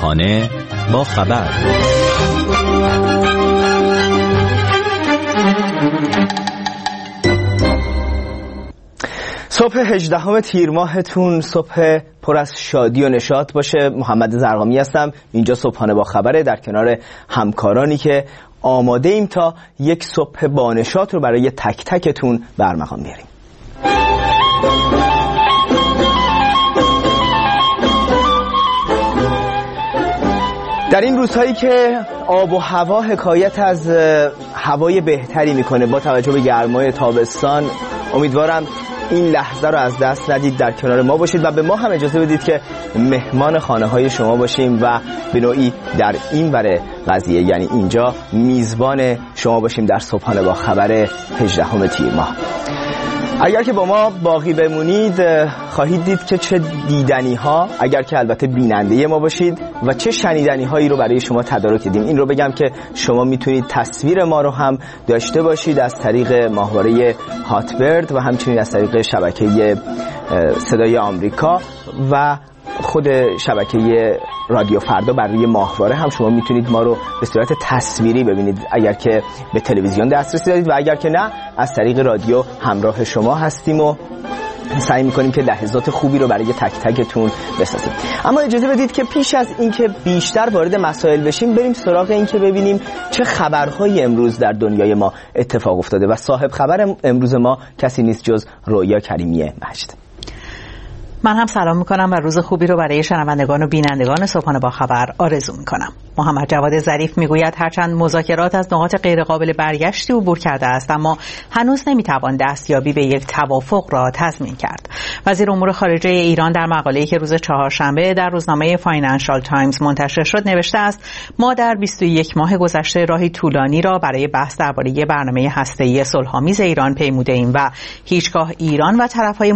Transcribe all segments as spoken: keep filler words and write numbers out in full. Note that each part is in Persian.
صبحانه با خبر. صبح هجدهم تیر ماهتون صبح پر از شادی و نشاط باشه. محمد زرقامی هستم. اینجا صبحانه با خبره، در کنار همکارانی که آماده ایم تا یک صبح با نشاط رو برای تک تکتون برمقام بیاریم. در این روزهایی که آب و هوا حکایت از هوای بهتری میکنه با توجه به گرمای تابستان، امیدوارم این لحظه رو از دست ندید، در کنار ما باشید و به ما هم اجازه بدید که مهمان خانه های شما باشیم و به نوعی در این بره قضیه، یعنی اینجا میزبان شما باشیم در صبحانه با خبر هجدهم تیر ماه. اگر که با ما باقی بمونید خواهید دید که چه دیدنی ها، اگر که البته بیننده ما باشید، و چه شنیدنی هایی رو برای شما تدارک دیدیم. این رو بگم که شما میتونید تصویر ما رو هم داشته باشید از طریق ماهواره هاتبرد و همچنین از طریق شبکه صدای آمریکا و خود شبکه رادیو فردا. بر روی ماهواره هم شما میتونید ما رو به صورت تصویری ببینید اگر که به تلویزیون دسترسی دارید، و اگر که نه از طریق رادیو همراه شما هستیم و سعی میکنیم که لحظات خوبی رو برای تک تکتون بسازیم. اما اجازه بدید که پیش از اینکه بیشتر وارد مسائل بشیم بریم سراغ این که ببینیم چه خبرهایی امروز در دنیای ما اتفاق افتاده و صاحب خبر امروز ما کسی نیست جز رویا کریمی مجد. من هم سلام میکنم و روز خوبی رو برای شنوندگان و بینندگان صبحانه با خبر آرزو میکنم. محمد جواد ظریف میگوید هرچند مذاکرات از نقاط غیرقابل برگشتی عبور کرده است، اما هنوز نمیتوان دستیابی به یک توافق را تضمین کرد. وزیر امور خارجه ایران در مقاله‌ای که روز چهارشنبه در روزنامه فاینانشال تایمز منتشر شد نوشته است: ما در بیست و یک ماه گذشته راهی طولانی را برای بحث درباره برنامه هسته‌ای صلح‌آمیز ایران پیموده ایم و هیچگاه ایران و طرف‌های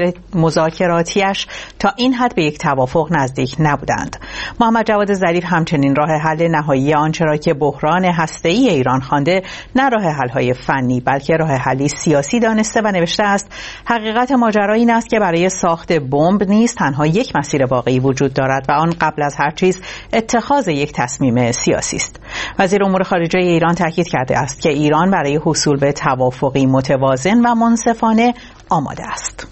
مذاکراتیش تا این حد به یک توافق نزدیک نبودند. محمد جواد ظریف همچنین راه حل نهایی آنچه را که بحران هسته‌ای ایران خوانده نه راه حل‌های فنی بلکه راه حلی سیاسی دانسته و نوشته است: حقیقت ماجرا این است که برای ساخت بمب نیز تنها یک مسیر واقعی وجود دارد و آن قبل از هر چیز اتخاذ یک تصمیم سیاسی است. وزیر امور خارجه ایران تاکید کرده است که ایران برای حصول به توافقی متوازن و منصفانه آماده است.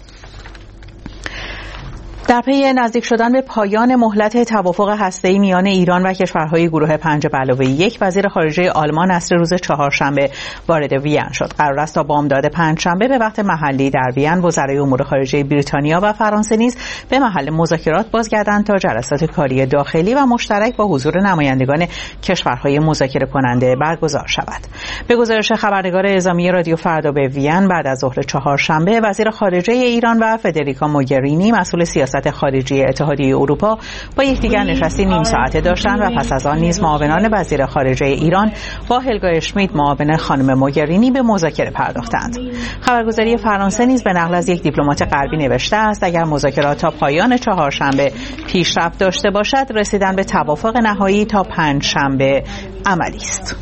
در پی نزدیک شدن به پایان مهلت توافق هسته‌ای میان ایران و کشورهای گروه پنج به علاوه یک، وزیر خارجه آلمان عصر روز چهارشنبه وارد وین شد. قرار است تا بامداد پنجشنبه به وقت محلی در وین وزرای امور خارجه بریتانیا و فرانسه نیز به محل مذاکرات بازگردند تا جلسات کاری داخلی و مشترک با حضور نمایندگان کشورهای مذاکره کننده برگزار شود. به گزارش خبرنگار اعزامی رادیو فردا به وین، بعد از ظهر چهارشنبه وزیر خارجه ایران و فدریکا موگرینی مسئول سیاست خارجی اتحادیه اروپا با یکدیگر نشستی نیم ساعته داشتند و پس از آن نیز معاونان وزیر خارجه ایران با هلگا اشمیت معاون خانم موگرینی به مذاکره پرداختند. خبرگزاری فرانسه نیز به نقل از یک دیپلمات غربی نوشته است: اگر مذاکرات تا پایان چهارشنبه پیشرفت داشته باشد، رسیدن به توافق نهایی تا پنجشنبه عملی است.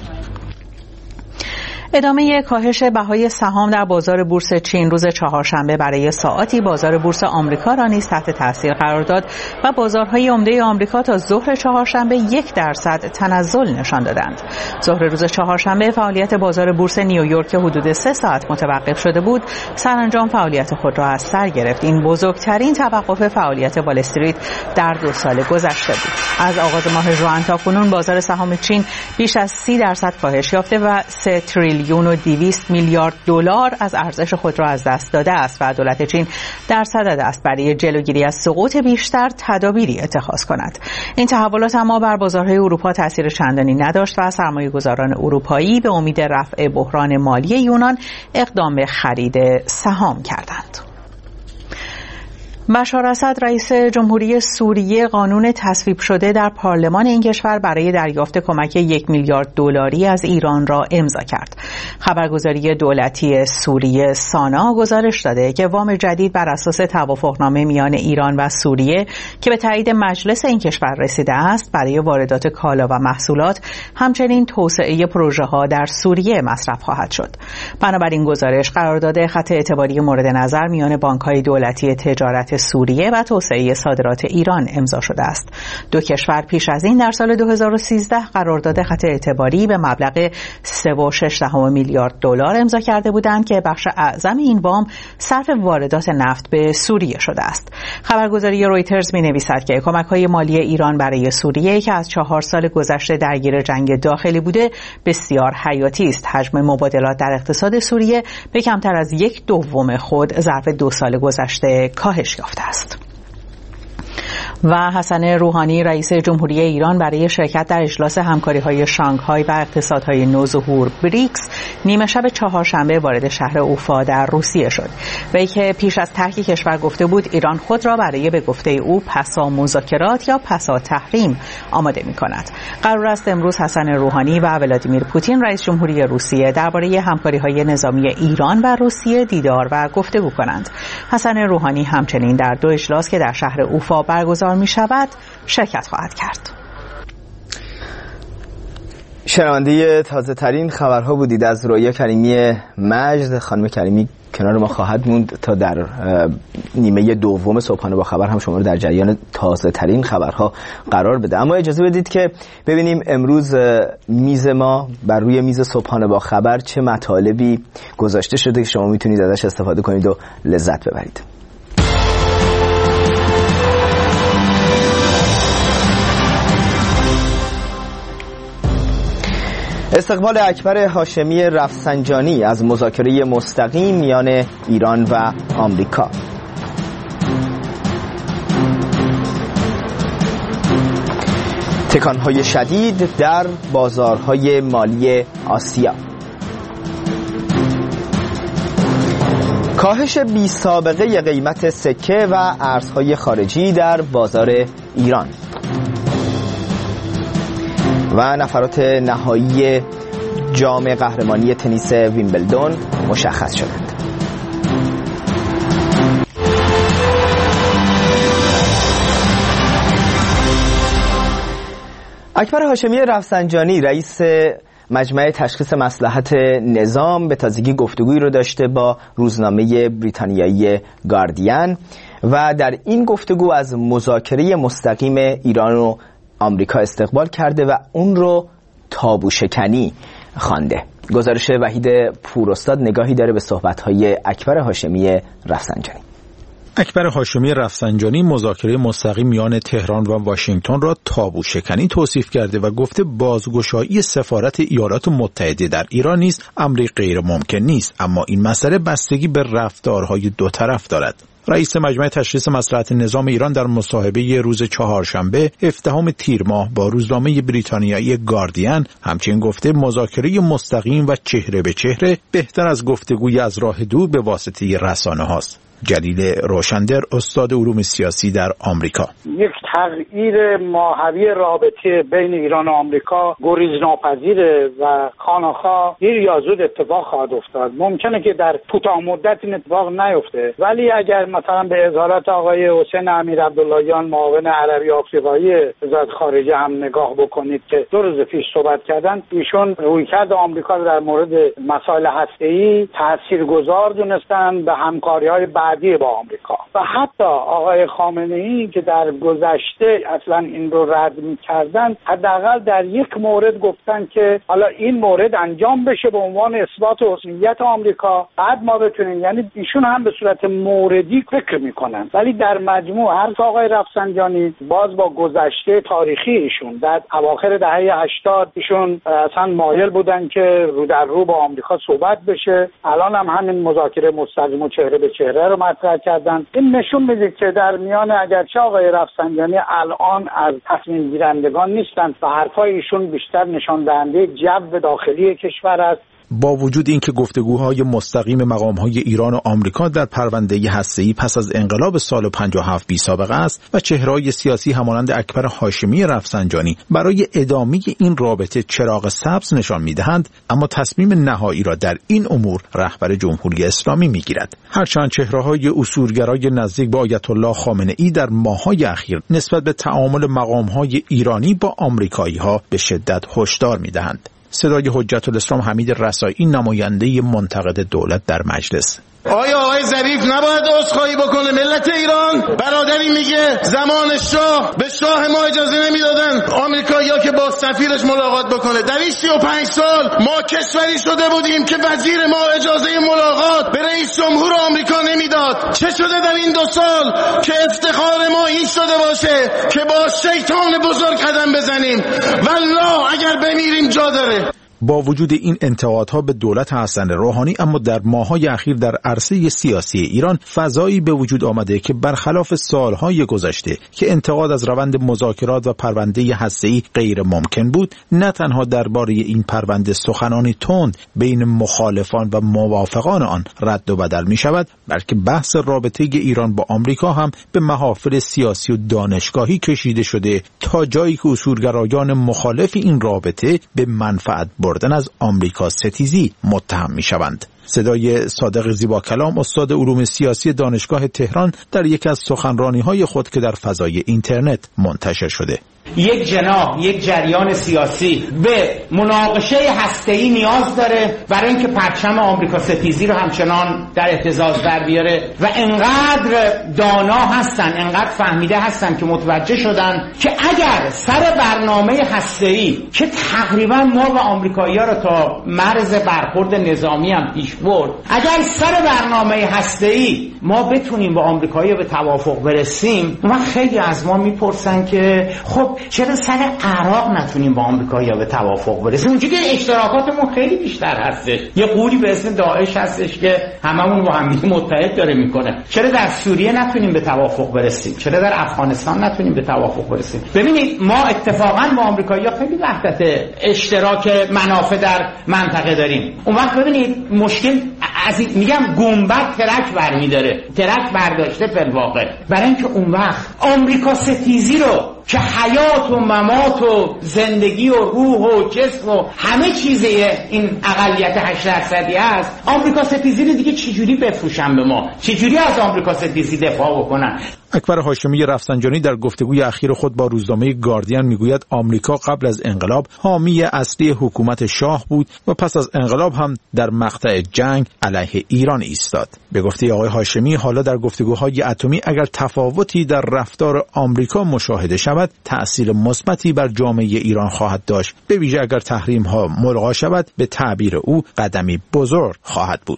ادامه کاهش بهای سهام در بازار بورس چین روز چهارشنبه برای ساعاتی بازار بورس آمریکا را نیز تحت تاثیر قرار داد و بازارهای عمده آمریکا تا ظهر چهارشنبه یک درصد تنزل نشان دادند. ظهر روز چهارشنبه فعالیت بازار بورس نیویورک که حدود سه ساعت متوقف شده بود، سرانجام فعالیت خود را از سر گرفت. این بزرگترین توقف فعالیت وال استریت در دو سال گذشته بود. از آغاز ماه ژوئن تا کنون بازار سهام چین بیش از سی درصد کاهش یافته و سه تریلیون و دویست میلیارد دلار از ارزش خود را از دست داده است و دولت چین در صدد است برای جلوگیری از سقوط بیشتر تدابیری اتخاذ کند. این تحولات اما بر بازارهای اروپا تاثیر چندانی نداشت و سرمایه‌گذاران اروپایی به امید رفع بحران مالی یونان اقدام به خرید سهام کردند. بشار اسد رئیس جمهوری سوریه قانون تصویب شده در پارلمان این کشور برای دریافت کمک یک میلیارد دلاری از ایران را امضا کرد. خبرگزاری دولتی سوریه سانا گزارش داده که وام جدید بر اساس توافقنامه میان ایران و سوریه که به تایید مجلس این کشور رسیده است برای واردات کالا و محصولات همچنین توسعه پروژه ها در سوریه مصرف خواهد شد. بنابراین گزارش قرارداد خط اعتباری مورد نظر میان بانک‌های دولتی تجارت حمایت سوریه و توسعه صادرات ایران امضا شده است. دو کشور پیش از این در سال دو هزار و سیزده قرارداد خط اعتباری به مبلغ سه و شش دهم میلیارد دلار امضا کرده بودند که بخش اعظم این وام صرف واردات نفت به سوریه شده است. خبرگزاری رویترز می‌نویسد که کمک‌های مالی ایران برای سوریه که از چهار سال گذشته درگیر جنگ داخلی بوده بسیار حیاتی است. حجم مبادلات در اقتصاد سوریه به کمتر از یک دوم خود ظرف دو سال گذشته کاهش یافته است. و حسن روحانی رئیس جمهوری ایران برای شرکت در اجلاس همکاری‌های شانگهای و اقتصادهای نوظهور بریکس نیمه شب چهارشنبه وارد شهر اوفا در روسیه شد. وی که پیش از ترک کشور گفته بود ایران خود را برای به گفته او پسا مذاکرات یا پسا تحریم آماده می‌کند. قرار است امروز حسن روحانی و ولادیمیر پوتین رئیس جمهوری روسیه درباره همکاری‌های نظامی ایران و روسیه دیدار و گفتگو کنند. حسن روحانی همچنین در دو اجلاس که در شهر اوفا برگزار می شود شرکت خواهد کرد. شنونده تازه ترین خبرها بودید از رؤیا کریمی مجد. خانم کریمی کنار ما خواهد موند تا در نیمه دوم صبحانه با خبر هم شما رو در جریان تازه ترین خبرها قرار بده. اما اجازه بدید که ببینیم امروز میز ما بر روی میز صبحانه با خبر چه مطالبی گذاشته شده که شما میتونید ازش استفاده کنید و لذت ببرید. استقبال اکبر هاشمی رفسنجانی از مذاکره مستقیم میان ایران و آمریکا. تکانهای شدید در بازارهای مالی آسیا. کاهش بی سابقه قیمت سکه و ارزهای خارجی در بازار ایران. و نفرات نهایی جام قهرمانی تنیس ویمبلدون مشخص شدند. اکبر هاشمی رفسنجانی رئیس مجمع تشخیص مصلحت نظام به تازگی گفتگویی رو داشته با روزنامه بریتانیایی گاردین و در این گفتگو از مذاکره مستقیم ایران و آمریکا استقبال کرده و اون رو تابو شکنی خوانده. گزارش وحید پوراستاد نگاهی داره به صحبت‌های اکبر هاشمی رفسنجانی. اکبر هاشمی رفسنجانی مذاکره مستقیم میان تهران و واشنگتن را تابو شکنی توصیف کرده و گفته بازگشایی سفارت ایالات متحده در ایران نیز امری غیر ممکن نیست، اما این مسئله بستگی به رفتارهای دو طرف دارد. رئیس مجمع تشخیص مصلحت نظام ایران در مصاحبه روز چهارشنبه هفدهم تیر ماه با روزنامه بریتانیایی گاردین همچنین گفته مذاکره مستقیم و چهره به چهره بهتر از گفتگوی از راه دور به واسطه رسانه هاست. جلیل روشندر استاد علوم سیاسی در آمریکا: یک تغییر ماهوی رابطه بین ایران و آمریکا گریزناپذیره و خانه‌خواه دیر یا زود اتفاق خواهد افتاد. ممکنه که در کوتاه مدت این اتفاق نیفته، ولی اگر مثلا به اظهارات آقای حسین امیرعبداللهیان معاون عربی آفریقایی وزارت خارجه هم نگاه بکنید که دو روز پیش صحبت کردن، ایشون رویکرد آمریکا رو در مورد مسائل هسته‌ای تاثیرگذار دونستن به همکاری‌های بعدی با آمریکا. و حتی آقای خامنه‌ای که در گذشته اصلا این رو رد می‌کردن، حداقل در یک مورد گفتن که حالا این مورد انجام بشه به عنوان اثبات حسنیت آمریکا، بعد ما بتونیم، یعنی ایشون هم به صورت موردی فکر میکنن. ولی در مجموع حرف آقای رفسنجانی باز با گذشته تاریخی ایشون در اواخر دهه هشتاد ایشون اصلا مایل بودن که رو در رو با آمریکا صحبت بشه. الان هم همین مذاکره مستقیم و چهره به چهره رو مطرح کردن. این نشون میده که در میان اگرچه آقای رفسنجانی الان از تصمیم گیرندگان نیستن و حرفای ایشون بیشتر نشان دهنده جو داخلی کشور است. با وجود اینکه گفتگوهای مستقیم مقام‌های ایران و آمریکا در پرونده هسته‌ای پس از انقلاب سال پنجاه و هفت بی سابقه است و چهره‌های سیاسی همانند اکبر هاشمی رفسنجانی برای ادامه این رابطه چراغ سبز نشان می‌دهند، اما تصمیم نهایی را در این امور رهبر جمهوری اسلامی می‌گیرد. هرچند چهره‌های اصولگرای نزدیک به آیت الله خامنه‌ای در ماه‌های اخیر نسبت به تعامل مقام‌های ایرانی با آمریکایی‌ها به شدت هشدار می‌دهند. صدای حجت الاسلام حمید رسایی، نماینده منتقد دولت در مجلس. آیا آقای ظریف نباید عذرخواهی بکنه؟ ملت ایران برادری میگه زمان شاه به شاه ما اجازه نمیدادن آمریکایی‌ها که با سفیرش ملاقات بکنه. در این سی و پنج سال ما کشوری شده بودیم که وزیر ما اجازه ملاقات به رئیس جمهور آمریکا نمیداد. چه شده در این دو سال که افتخار ما این شده باشه که با شیطان بزرگ قدم بزنیم؟ والله اگر بمیریم جا داره. با وجود این انتقادها به دولت حسن روحانی، اما در ماه‌های اخیر در عرصه سیاسی ایران فضایی به وجود آمده که برخلاف سالهای گذشته که انتقاد از روند مذاکرات و پرونده هسته‌ای غیر ممکن بود، نه تنها درباره این پرونده سخنانی تند بین مخالفان و موافقان آن رد و بدل می شود، بلکه بحث رابطه ایران با آمریکا هم به محافل سیاسی و دانشگاهی کشیده شده تا جایی که اصولگرایان مخالف این رابطه به منفعت بردن از آمریکا ستیزی متهم می شوند. صدای صادق زیبا کلام، استاد علوم سیاسی دانشگاه تهران، در یک از سخنرانی‌های خود که در فضای اینترنت منتشر شده. یک جناح، یک جریان سیاسی به مناقشه هسته‌ای نیاز داره برای اینکه پرچم آمریکا ستیزی رو همچنان در اهتزاز در بیاره و انقدر دانا هستن، انقدر فهمیده هستن که متوجه شدن که اگر سر برنامه هسته‌ای که تقریبا ما و آمریکایی‌ها رو تا مرز برخورد نظامی هم پیش برد، اگر سر برنامه هسته‌ای ما بتونیم با آمریکایی‌ها به توافق برسیم، و خیلی از ما میپرسن که خب چرا سر عراق نتونیم با آمریکایی‌ها به توافق برسیم؟ اونجوری که اشتراکاتمون خیلی بیشتر هستش. یه قولی به اسم داعش هستش که هممون با هم متحد داره میکنه. چرا در سوریه نتونیم به توافق برسیم؟ چرا در افغانستان نتونیم به توافق برسیم؟ ببینید ما اتفاقا با آمریکایی‌ها خیلی وحدت اشتراک منافع در منطقه داریم. اون وقت ببینید مشکل از این میگم گنبد ترک برمی‌داره. ترک برداشته فی الواقع. برای اینکه اون وقت آمریکا ستیزی رو که حیات و ممات و زندگی و روح و جسم و همه چیزه این اقلیت هشت درصدی است، آمریکا ستیزی رو دیگه چجوری بفروشن به ما؟ چجوری از آمریکا ستیزی دفاع بکنن؟ اکبر هاشمی رفسنجانی در گفتگوی اخیر خود با روزنامه گاردین میگوید آمریکا قبل از انقلاب حامی اصلی حکومت شاه بود و پس از انقلاب هم در مقطع جنگ علیه ایران ایستاد. به گفته آقای هاشمی، حالا در گفتگوهای اتمی اگر تفاوتی در رفتار آمریکا مشاهده شود، تأثیر مثبتی بر جامعه ایران خواهد داشت، به ویژه اگر تحریم ها ملغا شود، به تعبیر او قدمی بزرگ خواهد بود.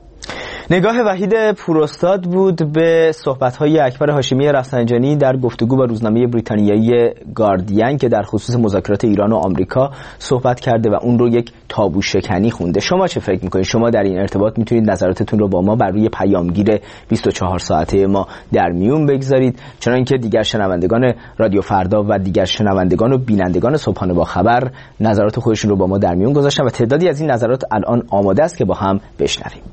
نگاه وحید پوراستاد بود به صحبت‌های اکبر هاشمی رفسنجانی در گفتگو با روزنامه بریتانیایی گاردین که در خصوص مذاکرات ایران و آمریکا صحبت کرده و اون رو یک تابو شکنی خونده. شما چه فکر می‌کنید؟ شما در این ارتباط میتونید نظراتتون رو با ما بر روی پیامگیر بیست و چهار ساعته ما در میون بگذارید، چنانکه دیگر شنوندگان رادیو فردا و دیگر شنوندگان و بینندگان صبحانه با خبر نظرات خودشون رو با ما در میون گذاشتن و تعدادی از این نظرات الان آماده است که با هم بشنویم.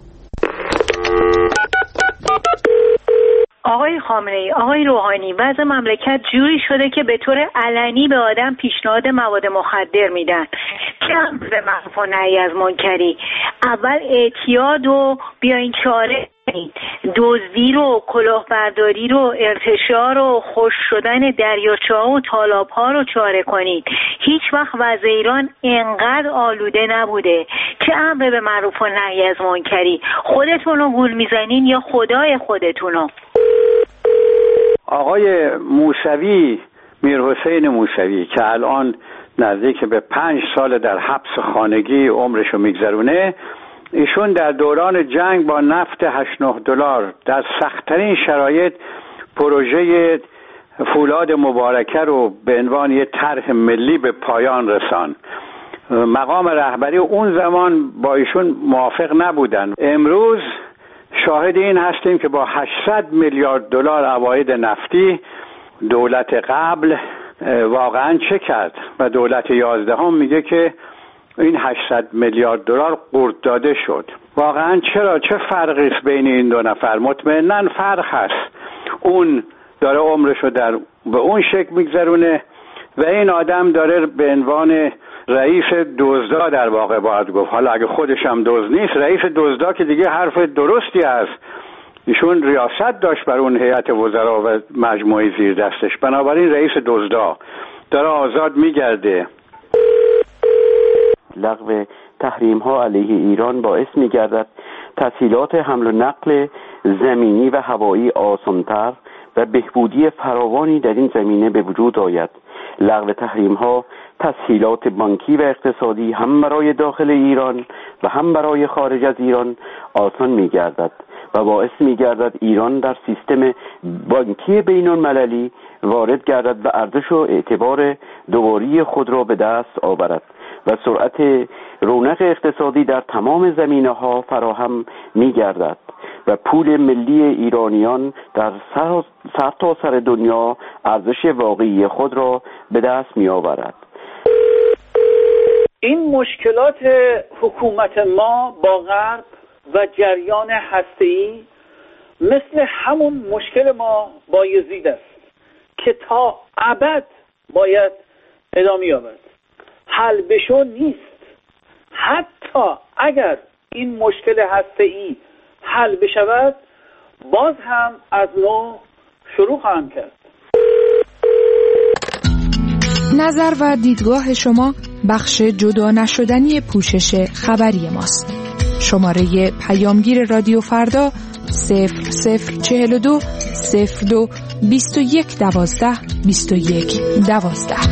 آقای خامنه‌ای، آقای روحانی، وضع مملکت جوری شده که به طور علنی به آدم پیشنهاد مواد مخدر میدن. کم به معروف و نهی از منکری. اول اعتیاد و بیاین چاره دزدی رو، کلاهبرداری رو، ارتشاء رو، خشک شدن دریاچه‌ها و تالاب‌ها رو چاره کنید. هیچ وقت وضع ایران انقدر آلوده نبوده. چه امر به معروف و نهی از منکری؟ خودتون رو گول میزنین یا خدای خودتون رو؟ آقای موسوی، میرحسین موسوی که الان نزدیک به پنج سال در حبس خانگی عمرشو میگذرونه، ایشون در دوران جنگ با نفت هشت نه دلار در سخت‌ترین شرایط پروژه فولاد مبارکه رو به عنوان یک طرح ملی به پایان رساند. مقام رهبری اون زمان با ایشون موافق نبودن. امروز شاهد این هستیم که با هشتصد میلیارد دلار عواید نفتی دولت قبل واقعا چه کرد و دولت یازدهم میگه که این هشتصد میلیارد دلار قورت داده شد. واقعا چرا؟ چه فرقی است بین این دو نفر؟ مطمئناً فرق هست. اون داره عمرشو در به اون شکل میگذرونه و این آدم داره به عنوان رئیس دزدا در واقع باید گفت، حالا اگه خودش هم دزد نیست، رئیس دزدا که دیگه حرف درستی است. ایشون ریاست داشت بر اون هیئت وزرا و مجموعه زیر دستش، بنابراین رئیس دزدا داره آزاد میگرده. لغو تحریم ها علیه ایران باعث می گردد تسهیلات حمل و نقل زمینی و هوایی آسان‌تر و بهبودی فراوانی در این زمینه به وجود آید. لغو تحریم ها تسهیلات بانکی و اقتصادی هم برای داخل ایران و هم برای خارج از ایران آسان می گردد و باعث می گردد ایران در سیستم بانکی بین المللی وارد گردد و ارزش و اعتبار دوباره خود را به دست آورد و سرعت رونق اقتصادی در تمام زمینه ها فراهم می گردد و پول ملی ایرانیان در سر, سر تا سر دنیا ارزش واقعی خود را به دست می آورد. این مشکلات حکومت ما با غرب و جریان هسته‌ای مثل همون مشکل ما با یزید است که تا ابد باید ادامه یابد. حل بشو نیست. حتی اگر این مشکل هسته‌ای حل بشود باز هم از نو شروع خواهم کرد. نظر و دیدگاه شما بخش جدا نشدنی پوشش خبری ماست. شماره پیامگیر رادیو فردا صفر صفر چهل و دو صفر دو بیست و یک دوازده بیست و یک دوازده.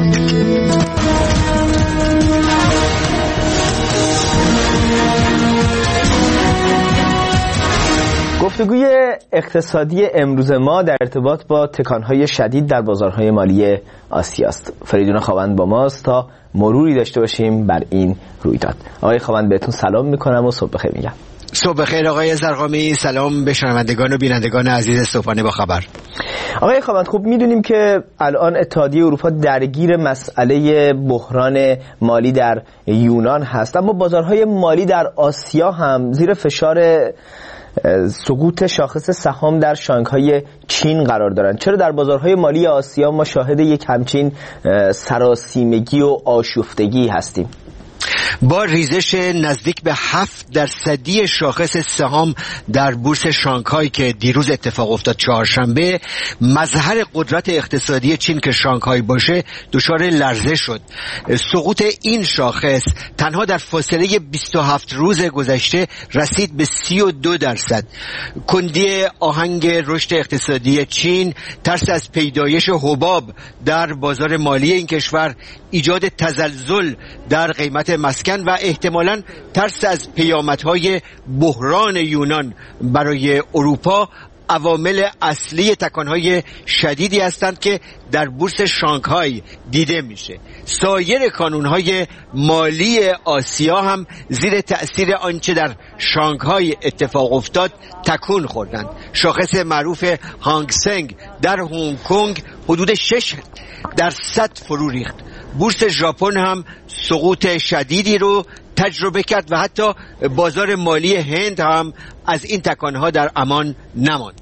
گفتگوی اقتصادی امروز ما در ارتباط با تکانهای شدید در بازارهای مالی آسیا است. فریدون خاوند با ماست تا مروری داشته باشیم بر این رویداد. آقای خاوند بهتون سلام میکنم و صبح بخیر میگم. صبح بخیر آقای زرقامی، سلام به شنوندگان و بینندگان عزیز صبحانه با خبر. آقای خاوند خوب میدونیم که الان اتحادیه اروپا درگیر مسئله بحران مالی در یونان هست، اما بازارهای مالی در آسیا هم زیر فشار سقوط شاخص سهام در شانگهای چین قرار دارند. چرا در بازارهای مالی آسیا ما شاهد یک همچین سراسیمگی و آشفتگی هستیم؟ با ریزش نزدیک به هفت درصدی شاخص سهام در بورس شانگهای که دیروز اتفاق افتاد چهارشنبه، مظهر قدرت اقتصادی چین که شانگهای باشه دچار لرزه شد. سقوط این شاخص تنها در فاصله بیست و هفت روز گذشته رسید به سی و دو درصد. کندی آهنگ رشد اقتصادی چین، ترس از پیدایش حباب در بازار مالی این کشور، ایجاد تزلزل در قیمت مسکن و احتمالاً ترس از پیامدهای بحران یونان برای اروپا عوامل اصلی تکانهای شدیدی هستند که در بورس شانگهای دیده میشه. سایر کانونهای مالی آسیا هم زیر تأثیر آنچه در شانگهای اتفاق افتاد تکون خوردند. شاخص معروف هانگ سنگ در هنگ کنگ حدود شش درصد فرو ریخت. بورس ژاپن هم سقوط شدیدی رو تجربه کرد و حتی بازار مالی هند هم از این تکانها در امان نماند.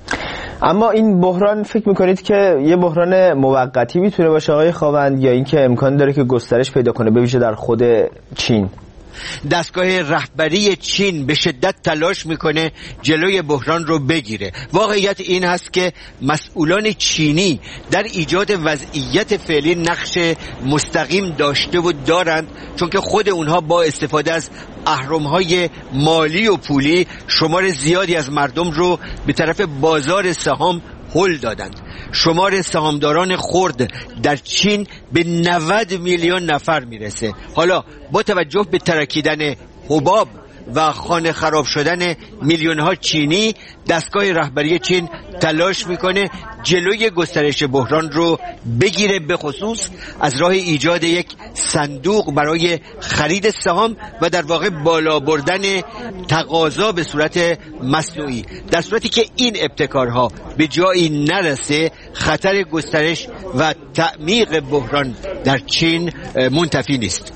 اما این بحران فکر میکنید که یه بحران موقتی میتونه باشه آقای خاوند، یا اینکه امکان داره که گسترش پیدا کنه به ویژه در خود چین؟ دستگاه رهبری چین به شدت تلاش میکنه جلوی بحران رو بگیره. واقعیت این هست که مسئولان چینی در ایجاد وضعیت فعلی نقش مستقیم داشته و دارند، چون که خود اونها با استفاده از اهرم‌های مالی و پولی شمار زیادی از مردم رو به طرف بازار سهام هل دادند. شمار سهامداران خرد در چین به نود میلیون نفر میرسه. حالا با توجه به ترکیدن حباب و خانه خراب شدن میلیون ها چینی، دستگاه رهبری چین تلاش میکنه جلوی گسترش بحران رو بگیره، به خصوص از راه ایجاد یک صندوق برای خرید سهام و در واقع بالا بردن تقاضا به صورت مصنوعی. در صورتی که این ابتکارها به جایی نرسه، خطر گسترش و تعمیق بحران در چین منتفی نیست.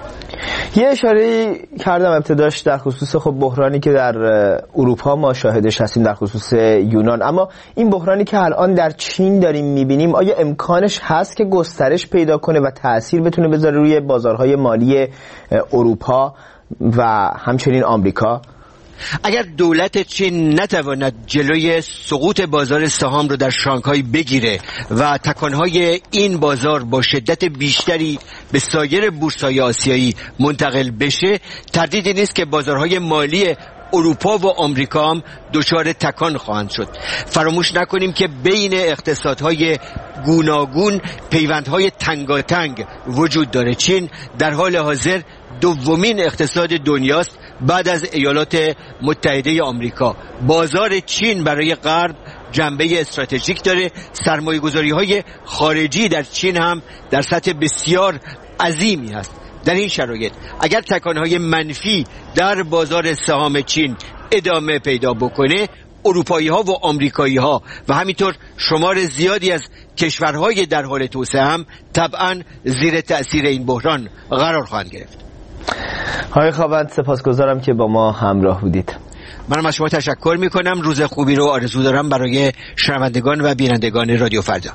یه اشاره کردم ابتداش در خصوص خب بحرانی که در اروپا ما شاهدش هستیم در خصوص یونان، اما این بحرانی که الان در چین داریم میبینیم آیا امکانش هست که گسترش پیدا کنه و تأثیر بتونه بذاره روی بازارهای مالی اروپا و همچنین آمریکا؟ اگر دولت چین نتواند جلوی سقوط بازار سهام رو در شانگهای بگیره و تکانهای این بازار با شدت بیشتری به سایر بورس‌های آسیایی منتقل بشه، تردیدی نیست که بازارهای مالی اروپا و آمریکا هم دچار تکان خواهند شد. فراموش نکنیم که بین اقتصادهای گوناگون پیوندهای تنگاتنگ وجود داره. چین در حال حاضر دومین اقتصاد دنیاست بعد از ایالات متحده آمریکا. بازار چین برای غرب جنبه استراتژیک داره. سرمایه‌گذاری‌های خارجی در چین هم در سطح بسیار عظیمی هست. در این شرایط اگر تکانهای منفی در بازار سهام چین ادامه پیدا بکنه، اروپایی ها و آمریکایی ها و همینطور شمار زیادی از کشورهای در حال توسعه هم طبعا زیر تأثیر این بحران قرار خواهند گرفت. آقای خاوند سپاسگزارم که با ما همراه بودید. منم از شما تشکر میکنم. روز خوبی رو آرزو دارم برای شنوندگان و بینندگان رادیو فردا.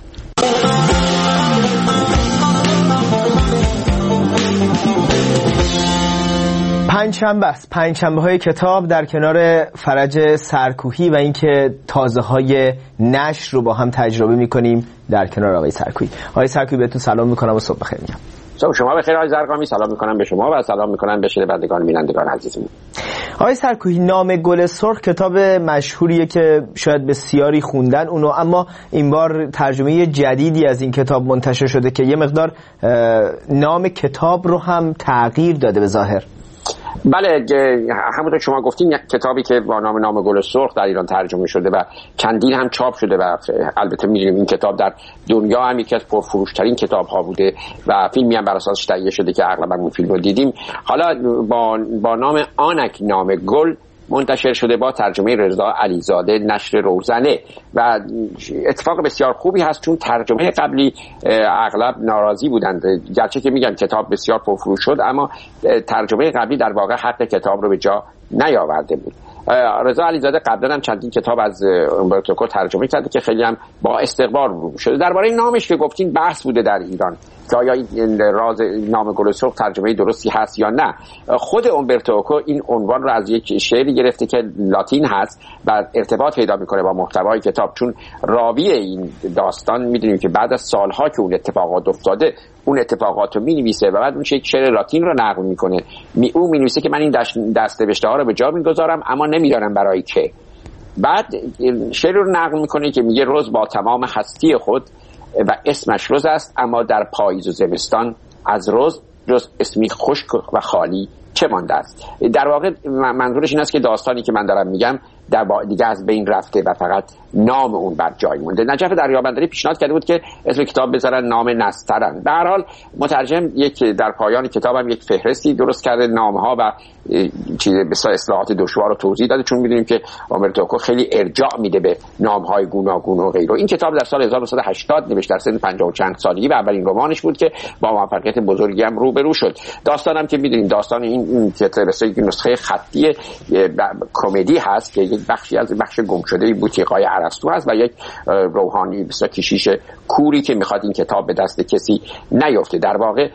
پنجشنبه است، پنجشنبه های کتاب در کنار فرج سرکوهی و اینکه تازه های نشر رو با هم تجربه میکنیم در کنار آقای سرکوهی. آقای سرکوهی بهتون سلام میکنم و صبح بخیر میگم. صبح شما بخیر آقای زرقامی. سلام میکنم به شما و سلام میکنم به شنوندگان بینندگان عزیزمون. آقای سرکوهی، نام گل سرخ کتاب مشهوریه که شاید بسیاری خوندن اونو، اما این بار ترجمه جدیدی از این کتاب منتشر شده که یه مقدار نام کتاب رو هم تغییر داده به ظاهر. بله، همونطور شما گفتین یک کتابی که با نام نام گل سرخ در ایران ترجمه شده و چندین هم چاپ شده و البته می‌دونیم این کتاب در دنیا هم یکی از پرفروش‌ترین کتاب‌ها بوده و فیلمی هم بر اساسش تهیه شده که اغلب اون فیلم رو دیدیم. حالا با با نام آنک نام گل منتشر شده با ترجمه رضا علیزاده، نشر روزنه و اتفاق بسیار خوبی هست چون ترجمه قبلی اغلب ناراضی بودند. گرچه که میگم کتاب بسیار پرفروش شد اما ترجمه قبلی در واقع حق کتاب رو به جا نیاورده بود. رضا علیزاده قبلا هم چندین کتاب از اومبرتو اکو ترجمه کرده که خیلی هم با استقبال رو شده. درباره نامش که گفتین بحث بوده در ایران که آیا این راز نام گل سرخ ترجمه درستی هست یا نه. خود اومبرتو اکو این عنوان رو از یک شعری گرفته که لاتین هست و ارتباط پیدا میکنه با محتوای کتاب، چون راوی این داستان میدونیم که بعد از سالها که اون اتفاقات افتاده اون اتفاقات رو می‌نویسه و بعد اون یک شعر لاتین رو نقل میکنه. می اون می‌نویسه که من این دست‌نوشته ها رو به جا می‌گذارم اما نمی‌دانم برای که. بعد شعر رو نقل میکنه که میگه روز با تمام هستی خود و اسمش روز است، اما در پاییز و زمستان از روز جز اسمی خشک و خالی چه مانده است. در واقع منظورش این است که داستانی که من دارم میگم در دیگه از بین رفته و فقط نام اون بر جای مونده. نجف دریابندری پیشنهاد کرده بود که اسم کتاب بذارن نام نسترن. به هر حال مترجم یک در پایان کتابم یک فهرستی درست کرده نامها و چیز بسیار اصطلاحات دشوار رو توضیح داده، چون میدونیم که اومبرتو اکو خیلی ارجاع میده به نامهای گوناگون و غیره. این کتاب در سال هزار و نهصد و هشتاد نوشته در سن پنجاه و چند سالگی و اولین رمانش بود که با موفقیت بزرگی هم روبرو شد. داستانم که میدونیم داستان این این کتاب یک نسخه خطی کمدی هست که یک بخشی از بخش گم شده بوتیقای ارسطو هست و یک روحانی بسیار کشیش کوری که میخواد این کتاب به دست کسی نیفته. در واقع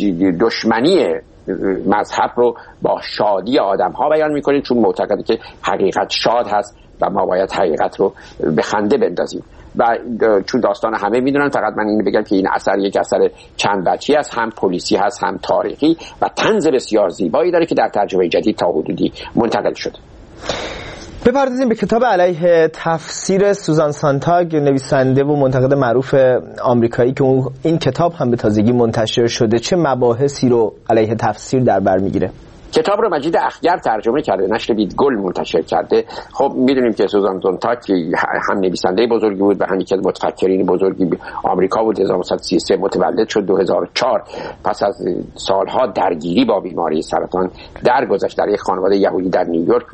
دشمنی مذهب رو با شادی آدم ها بیان میکنه، چون معتقده که حقیقت شاد هست و ما باید حقیقت رو به خنده بندازیم. و چون داستان همه میدونن، فقط من اینو بگم که این اثر یک اثر چند بچی است، هم پلیسی هست هم تاریخی و طنز بسیار زیبایی داره که در ترجمه جدید تا حدودی منتقل شده. بپردازیم به کتاب علیه تفسیر سوزان سانتاگ، نویسنده و منتقد معروف آمریکایی که این کتاب هم به تازگی منتشر شده. چه مباحثی رو علیه تفسیر در بر میگیره؟ کتاب رو مجید اخگر ترجمه کرده، نشر بیدگل منتشر کرده. خب میدونیم که سوزان سانتاگ هم نویسنده بزرگی بود و هم یکی از متفکرین بزرگی آمریکا بود. هزار و نهصد و سی و سه متولد شد. دو هزار و چهار پس از سالها درگیری با بیماری سرطان درگذشت. در یک خانواده یهودی در نیویورک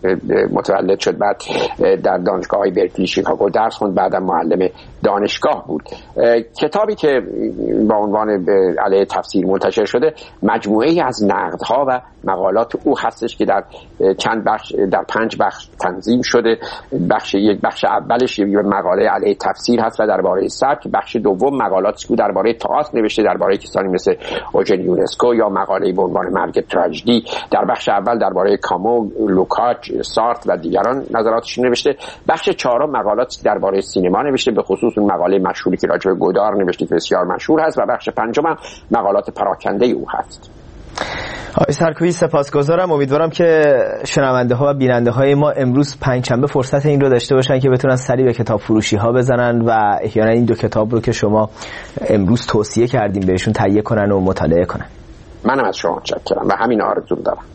متولد شد. بعد در دانشگاه‌های برکلی، شیکاگو درس خوند. بعدم معلم دانشگاه بود. کتابی که با عنوان علیه تفسیر منتشر شده مجموعه‌ای از نقدها و مقالات او هستش که در چند بخش در پنج بخش تنظیم شده. بخش یک بخش اولش یه مقاله علیه تفسیر هست و درباره سبک، بخش دوم مقالاتی که درباره تئاتر نوشته درباره کسانی مثل اوژن یونسکو یا مقاله به عنوان مرگ تراژدی. در بخش اول درباره کامو، لوکاچ، سارت و دیگران نظراتش نوشته. بخش چهارم مقالاتی درباره سینما نوشته، به خصوص اون مقاله مشهوری که راجع به گودار نوشته که بسیار مشهور هست، و بخش پنجم هم مقالات پراکنده او هست. آقای سرکوبی سپاسگزارم. امیدوارم که شنونده ها و بیننده های ما امروز پنجشنبه فرصت این رو داشته باشن که بتونن سری به کتاب فروشی ها بزنن و احیانا این دو کتاب رو که شما امروز توصیه کردیم بهشون تهیه کنن و مطالعه کنن. منم از شما متشکرم و همین آرزو دارم.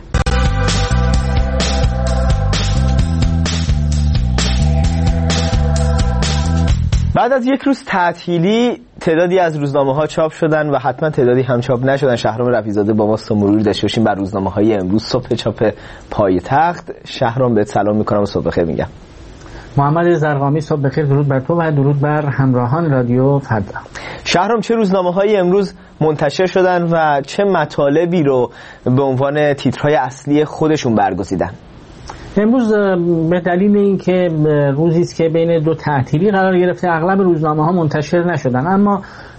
بعد از یک روز تعطیلی تعدادی از روزنامه‌ها چاپ شدن و حتما تعدادی هم چاپ نشدن. شهرام رفیع‌زاده با ما مرور داشته باشیم بر روزنامه‌های امروز صبح چاپ پایتخت. شهرام بهت سلام می‌کنم و صبح بخیر میگم. محمد زرقامی صبح بخیر، درود بر تو و درود بر همراهان رادیو فردا. شهرام چه روزنامه‌هایی امروز منتشر شدن و چه مطالبی رو به عنوان تیترهای اصلی خودشون برگزیدن؟ امروز به دلیل اینکه روزی است که بین دو تعطیلی قرار گرفته اغلب روزنامه‌ها منتشر نشدن، اما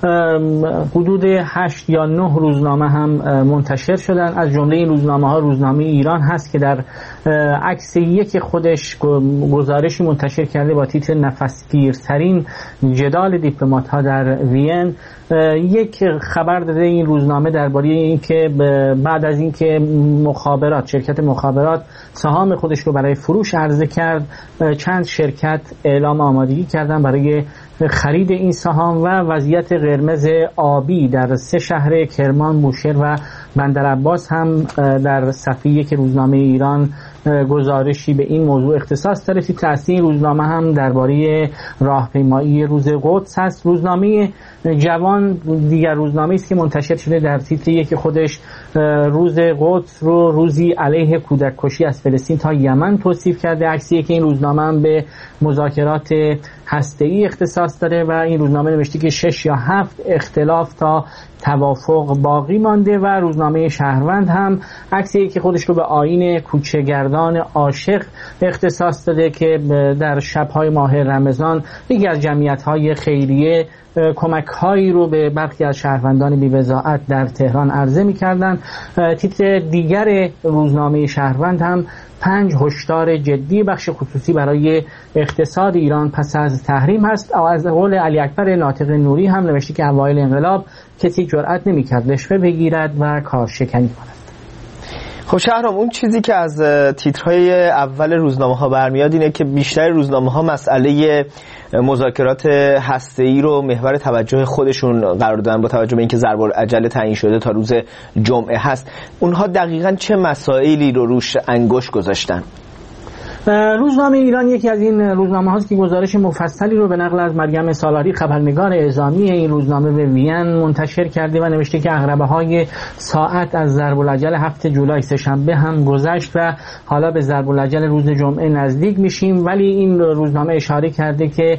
حدود هشت یا نه روزنامه هم منتشر شدن. از جمله این روزنامه‌ها روزنامه ایران هست که در عکس یک خودش گزارشی منتشر کرده با تیتر نفسگیرترین جدال دیپلمات‌ها در وین. یک خبر داده این روزنامه درباره اینکه بعد از اینکه مخابرات شرکت مخابرات سهام خودش رو برای فروش عرضه کرد، چند شرکت اعلام آمادگی کردن برای خرید این سهام و وضعیت قرمز آبی در سه شهر کرمان، بوشهر و بندرعباس هم در صفحه یک روزنامه ایران گزارشی به این موضوع اختصاص داره. تیتر اصلی روزنامه هم درباره راهپیمایی روز قدس هست. روزنامه جوان دیگر روزنامه است که منتشر شده در تیتر یک خودش روز قدس رو روزی علیه کودک کشی از فلسطین تا یمن توصیف کرده. عکسی که این روزنامه هم به مذاکرات هسته‌ای اختصاص داره و این روزنامه نوشته که شش یا هفت اختلاف تا توافق باقی مانده. و روزنامه شهروند هم عکسی که خودش رو به آیین کوچه‌گردان عاشق اختصاص داده که در شب‌های ماه رمضان یکی از جمعیت‌های خیریه کمک‌هایی رو به برخی از شهروندان بی‌وضاحت در تهران عرضه می‌کردند. تیتر دیگر روزنامه شهروند هم پنج هشدار جدی بخش خصوصی برای اقتصاد ایران پس از تحریم هست. از قول علی اکبر ناطق نوری هم نوشته که اوایل انقلاب کسی جرئت نمی‌کرد رشوه بگیرد و کارشکنی کند. خب شهرام، اون چیزی که از تیترهای اول روزنامه‌ها برمیاد اینه که بیشتر روزنامه‌ها مسئله مذاکرات هسته‌ای رو محور توجه خودشون قرار دادن با توجه به اینکه ضرب العجله تعیین شده تا روز جمعه هست. اونها دقیقاً چه مسائلی رو روش انگشت گذاشتن؟ روزنامه ایران یکی از این روزنامه هاست که گزارش مفصلی رو به نقل از مریم سالاری خبرنگار اعزامی این روزنامه به وین منتشر کرده و نوشته که عقربه های ساعت از ضرب العجل هفته جولای سه‌شنبه هم گذشت و حالا به ضرب العجل روز جمعه نزدیک میشیم. ولی این روزنامه اشاره کرده که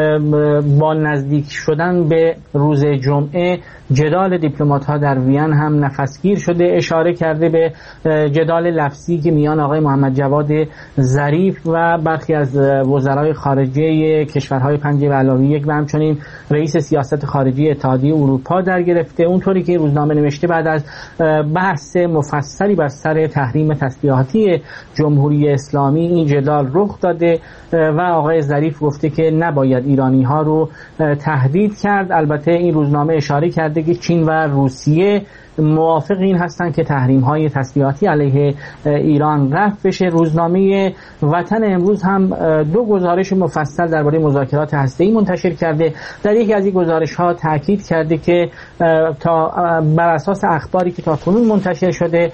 با نزدیک شدن به روز جمعه جدال دیپلمات ها در وین هم نفسگیر شده. اشاره کرده به جدال لفظی که میان آقای محمد جواد ظریف و برخی از وزرای خارجه کشورهای پنجه و علاوه یک و همچنین رئیس سیاست خارجی اتحادیه اروپا در گرفته. اونطوری که روزنامه نوشته بعد از بحث مفصلی بر سر تحریم تسلیحاتی جمهوری اسلامی این جدال رخ داده و آقای ظریف گفته که نباید ایرانی ها رو تهدید کرد. البته این روزنامه اشاره کرده که چین و روسیه موافق این هستند که تحریم های تسلیحاتی علیه ایران رفع بشه. روزنامه وطن امروز هم دو گزارش مفصل درباره مذاکرات هسته‌ای منتشر کرده. در یکی از این گزارش ها تاکید کرده که تا بر اساس اخباری که تا کنون منتشر شده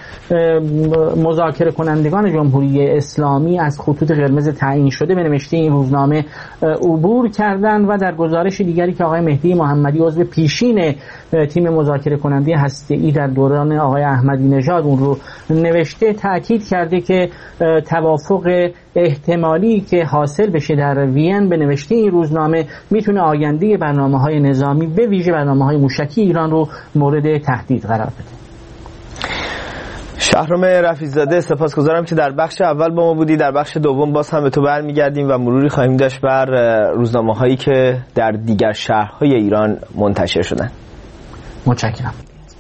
مذاکره کنندگان جمهوری اسلامی از خطوط قرمز تعیین شده به نوشته این روزنامه عبور کردند. و در گزارش دیگری که آقای مهدی محمدی عضو پیشین تیم مذاکره کننده هسته‌ای در دوران آقای احمدی نژاد اون رو نوشته، تأکید کرده که توافق احتمالی که حاصل بشه در وین به نوشته این روزنامه میتونه آینده برنامه‌های نظامی به ویژه برنامه‌های موشکی ایران رو مورد تهدید قرار بده. شهرام رفیع‌زاده، سپاسگزارم که در بخش اول با ما بودی. در بخش دوم باز هم به تو برمیگردیم و مروری خواهیم داشت بر روزنامه‌هایی که در دیگر شهرهای ایران منتشر شدن. متشکرم.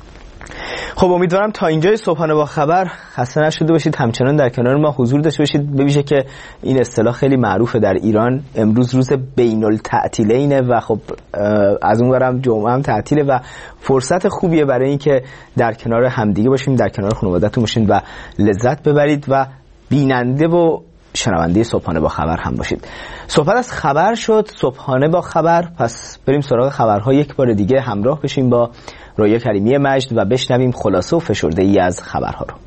خب امیدوارم تا اینجای صبحانه با خبر خسته نشده باشید، همچنان در کنار ما حضور داشته باشید. ببینید که این اصطلاح خیلی معروفه در ایران، امروز روز بین التعطیلینه و خب از اون برم جمعه هم تعطیله و فرصت خوبیه برای اینکه در کنار همدیگه باشیم، در کنار خانواده‌تون باشین و لذت ببرید و بیننده و شنونده صبحانه با خبر هم باشید. صحبت از خبر شد، صبحانه با خبر، پس بریم سراغ خبرها یک بار دیگه همراه بشیم با رویا کریمی مجد و بشنویم خلاصه و فشرده ای از خبرها رو.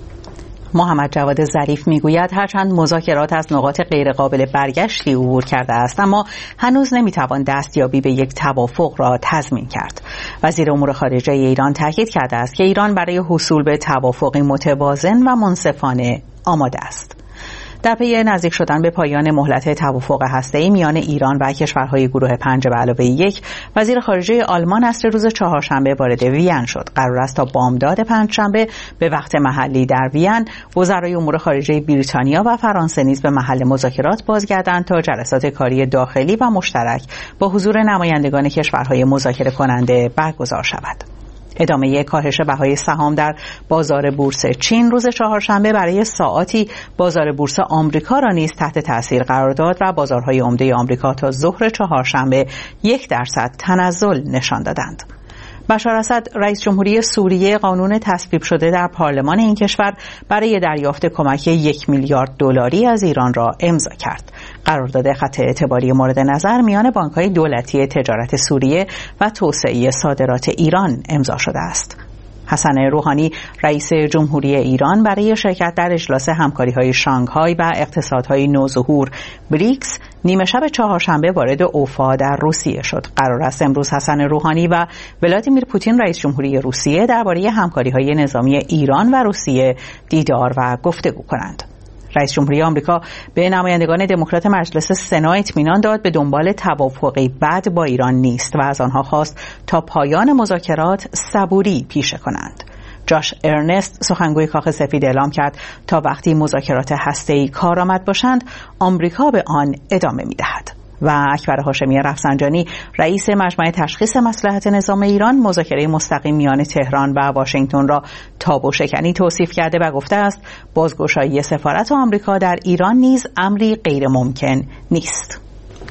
محمد جواد ظریف میگوید هرچند مذاکرات از نقاط غیرقابل برگشتی عبور کرده است، اما هنوز نمیتوان دستیابی به یک توافق را تضمین کرد. وزیر امور خارجه ایران تاکید کرده است که ایران برای حصول به توافقی متوازن و منصفانه آماده است. در پی نزدیک شدن به پایان مهلت توافق هسته‌ای میان ایران و کشورهای گروه پنج به علاوه یک، وزیر خارجه آلمان عصر روز چهارشنبه وارد وین شد. قرار است تا بامداد پنجشنبه به وقت محلی در وین وزرای امور خارجه بریتانیا و فرانسه نیز به محل مذاکرات بازگردند تا جلسات کاری داخلی و مشترک با حضور نمایندگان کشورهای مذاکره کننده برگزار شود. ادامه کاهش بهای سهام در بازار بورس چین روز چهارشنبه برای ساعاتی بازار بورس آمریکا را نیز تحت تاثیر قرار داد و بازارهای عمده آمریکا تا ظهر چهارشنبه یک درصد تنزل نشان دادند. بشار اسد رئیس جمهوری سوریه قانون تصویب شده در پارلمان این کشور برای دریافت کمک یک میلیارد دلاری از ایران را امضا کرد. قرارداد خط اعتباری مورد نظر میان بانک‌های دولتی تجارت سوریه و توسعه صادرات ایران امضا شده است. حسن روحانی رئیس جمهوری ایران برای شرکت در اجلاس همکاری‌های شانگهای و اقتصادهای نوظهور بریکس نیمه شب چهارشنبه وارد اوفا در روسیه شد. قرار است امروز حسن روحانی و ولادیمیر پوتین رئیس جمهوری روسیه درباره همکاری‌های نظامی ایران و روسیه دیدار و گفتگو کنند. رئیس جمهوری آمریکا به نمایندگان دموکرات مجلس سنا اطمینان داد به دنبال توافقی بد با ایران نیست و از آنها خواست تا پایان مذاکرات صبوری پیشه کنند. جاش ارنست سخنگوی کاخ سفید اعلام کرد تا وقتی مذاکرات هسته‌ای کارآمد باشند آمریکا به آن ادامه می‌دهد. و اکبر هاشمی رفسنجانی رئیس مجمع تشخیص مصلحت نظام ایران مذاکره مستقیم میان تهران و واشنگتن را تابو شکنی توصیف کرده و گفته است بازگشایی سفارت آمریکا در ایران نیز امری غیر ممکن نیست.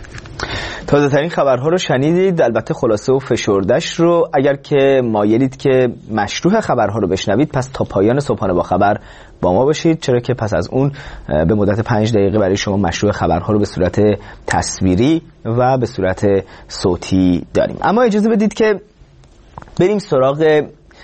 تازه ترین خبرها رو شنیدید، البته خلاصه و فشردش رو. اگر که مایلید که مشروح خبرها رو بشنوید پس تا پایان صبحانه با خبر با ما باشید، چرا که پس از اون به مدت پنج دقیقه برای شما مشروح خبرها رو به صورت تصویری و به صورت صوتی داریم. اما اجازه بدید که بریم سراغ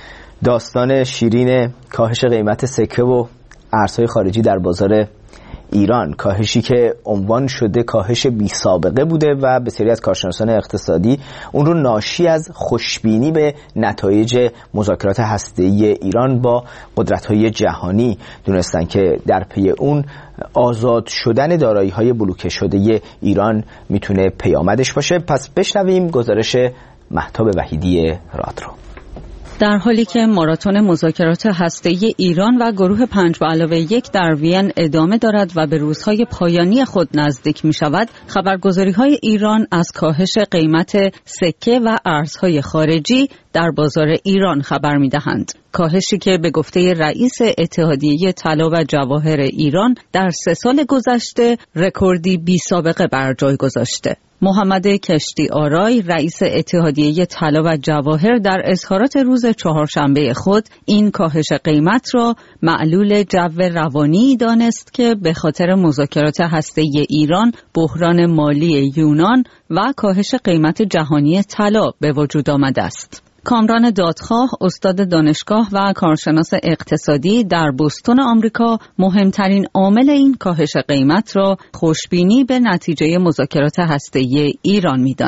داستان شیرین کاهش قیمت سکه و ارزهای خارجی در بازار ایران. کاهشی که عنوان شده کاهش بی سابقه بوده و بسیاری از کارشناسان اقتصادی اون رو ناشی از خوشبینی به نتایج مذاکرات هسته‌ای ایران با قدرت‌های جهانی دونستن که در پی اون آزاد شدن دارایی‌های بلوکه شده ایران میتونه پیامدش باشه. پس بشنویم گزارش مهتاب وحیدی راد رو. در حالی که ماراتون مذاکرات هسته‌ای ایران و گروه پنج به علاوه یک در وین ادامه دارد و به روزهای پایانی خود نزدیک می شود، خبرگزاری‌های ایران از کاهش قیمت سکه و ارزهای خارجی در بازار ایران خبر می دهند. کاهشی که به گفته رئیس اتحادیه طلا و جواهر ایران در سه سال گذشته رکوردی بی سابقه بر جای گذاشته. محمد کشتی آرای رئیس اتحادیه طلا و جواهر در اظهارات روز چهارشنبه خود این کاهش قیمت را معلول جو روانی دانست که به خاطر مذاکرات هسته‌ای ایران، بحران مالی یونان و کاهش قیمت جهانی طلا به وجود آمده است. کامران دادخواه استاد دانشگاه و کارشناس اقتصادی در بوستون آمریکا مهمترین عامل این کاهش قیمت را خوشبینی به نتیجه مذاکرات هسته‌ای ایران می‌داند.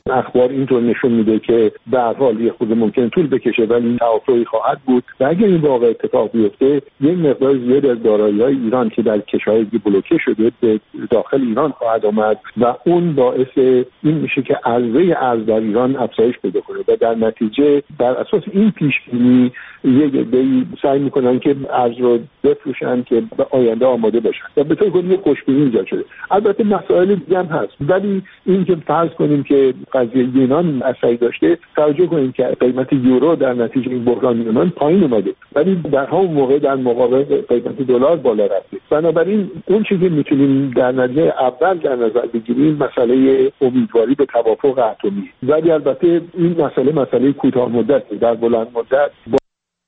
اخبار اینطور نشون میده که به هر حال یه خود ممکن طول بکشه ولی این توافقی خواهد بود و اگر این واقع اتفاق بیفته یه مقدار زیاد از دارایی‌های ایران که در کشورهای بلوکه شده به داخل ایران خواهد آمد و اون باعث این میشه که عرضه ارز در ایران افزایش پیدا کنه و در نتیجه بر اساس این پیش بینی یک عده‌ای سعی میکنن که ارز رو بفروشن که به آینده آماده باشن و به طور کلی خوشبینی ایجاد شده. البته مسائل دیگه هم هست ولی این که فرض کنیم که قضیه یونان اثری داشته، توجه کنیم که قیمت یورو در نتیجه این بحران یونان پایین اومده ولی در همون موقع در مقابل قیمت دلار بالا رفته. بنابراین اون چیزی میتونیم در نتیجه اول در نظر بگیریم مسئله امیدواری به توافق اتمی، ولی البته این مسئله مسئله کوتاه مدته. در بلند مدت با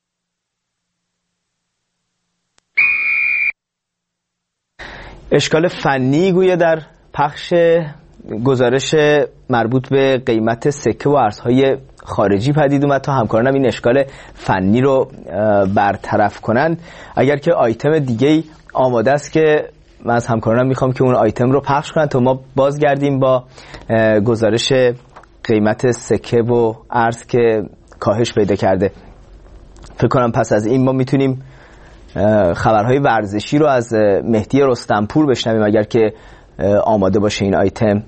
اشکال فنی گویا در پخش گزارش مربوط به قیمت سکه و ارزهای خارجی پدید اومد تا همکارانم این اشکال فنی رو برطرف کنن. اگر که آیتم دیگه آماده است که من از همکارانم میخوام که اون آیتم رو پخش کنن تا ما بازگردیم با گزارش قیمت سکه و ارز که کاهش پیدا کرده. فکر کنم پس از این ما میتونیم خبرهای ورزشی رو از مهدی رستمپور بشنویم اگر که آماده باشه این آیتم.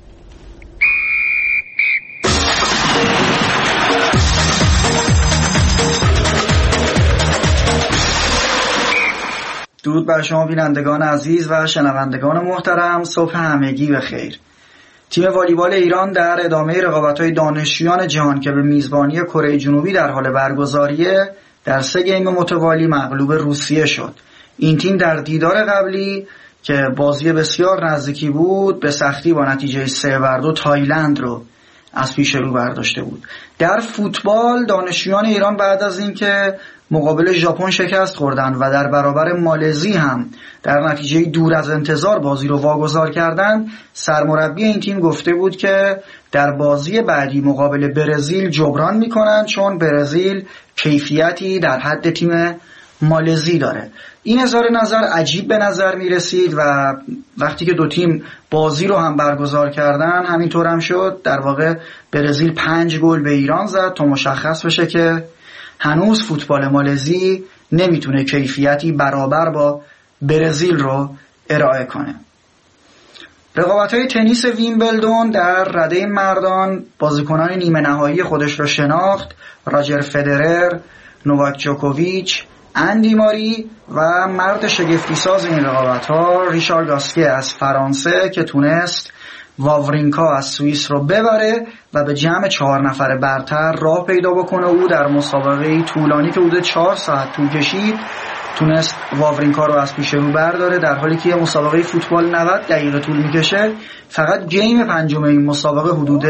درود بر شما بینندگان عزیز و شنوندگان محترم، صبح همگی بخیر. تیم والیبال ایران در ادامه رقابت‌های دانشجویان جهان که به میزبانی کره جنوبی در حال برگزاریه در سه گیم متوالی مغلوب روسیه شد. این تیم در دیدار قبلی که بازی بسیار نزدیکی بود به سختی با نتیجه سه بر دو تایلند رو از پیش رو برداشته بود. در فوتبال دانشجویان ایران بعد از اینکه مقابل ژاپن شکست خوردند و در برابر مالزی هم در نتیجه دور از انتظار بازی رو واگذار کردند، سرمربی این تیم گفته بود که در بازی بعدی مقابل برزیل جبران میکنن چون برزیل کیفیتی در حد تیم مالزی داره. این اظهار نظر عجیب به نظر می رسید و وقتی که دو تیم بازی رو هم برگزار کردن همینطور هم شد. در واقع برزیل پنج گل به ایران زد تا مشخص بشه که هنوز فوتبال مالزی نمیتونه کیفیتی برابر با برزیل رو ارائه کنه. رقابت‌های تنیس ویمبلدون در رده مردان بازیکنان نیمه نهایی خودش رو شناخت. راجر فدرر، نوواک جوکوویچ، اندی ماری و مرد شگفتی ساز این رقابت‌ها ریشار گاسکه از فرانسه که تونست واورینکا از سوئیس رو ببره و به جمع چهار نفر برتر راه پیدا بکنه. او در مسابقه طولانی که حدود چهار ساعت طول کشید تونست واورینکا رو از پیش رو برداره، در حالی که مسابقه فوتبال نود دقیقه طول میکشه. فقط گیم پنجم این مسابقه حدود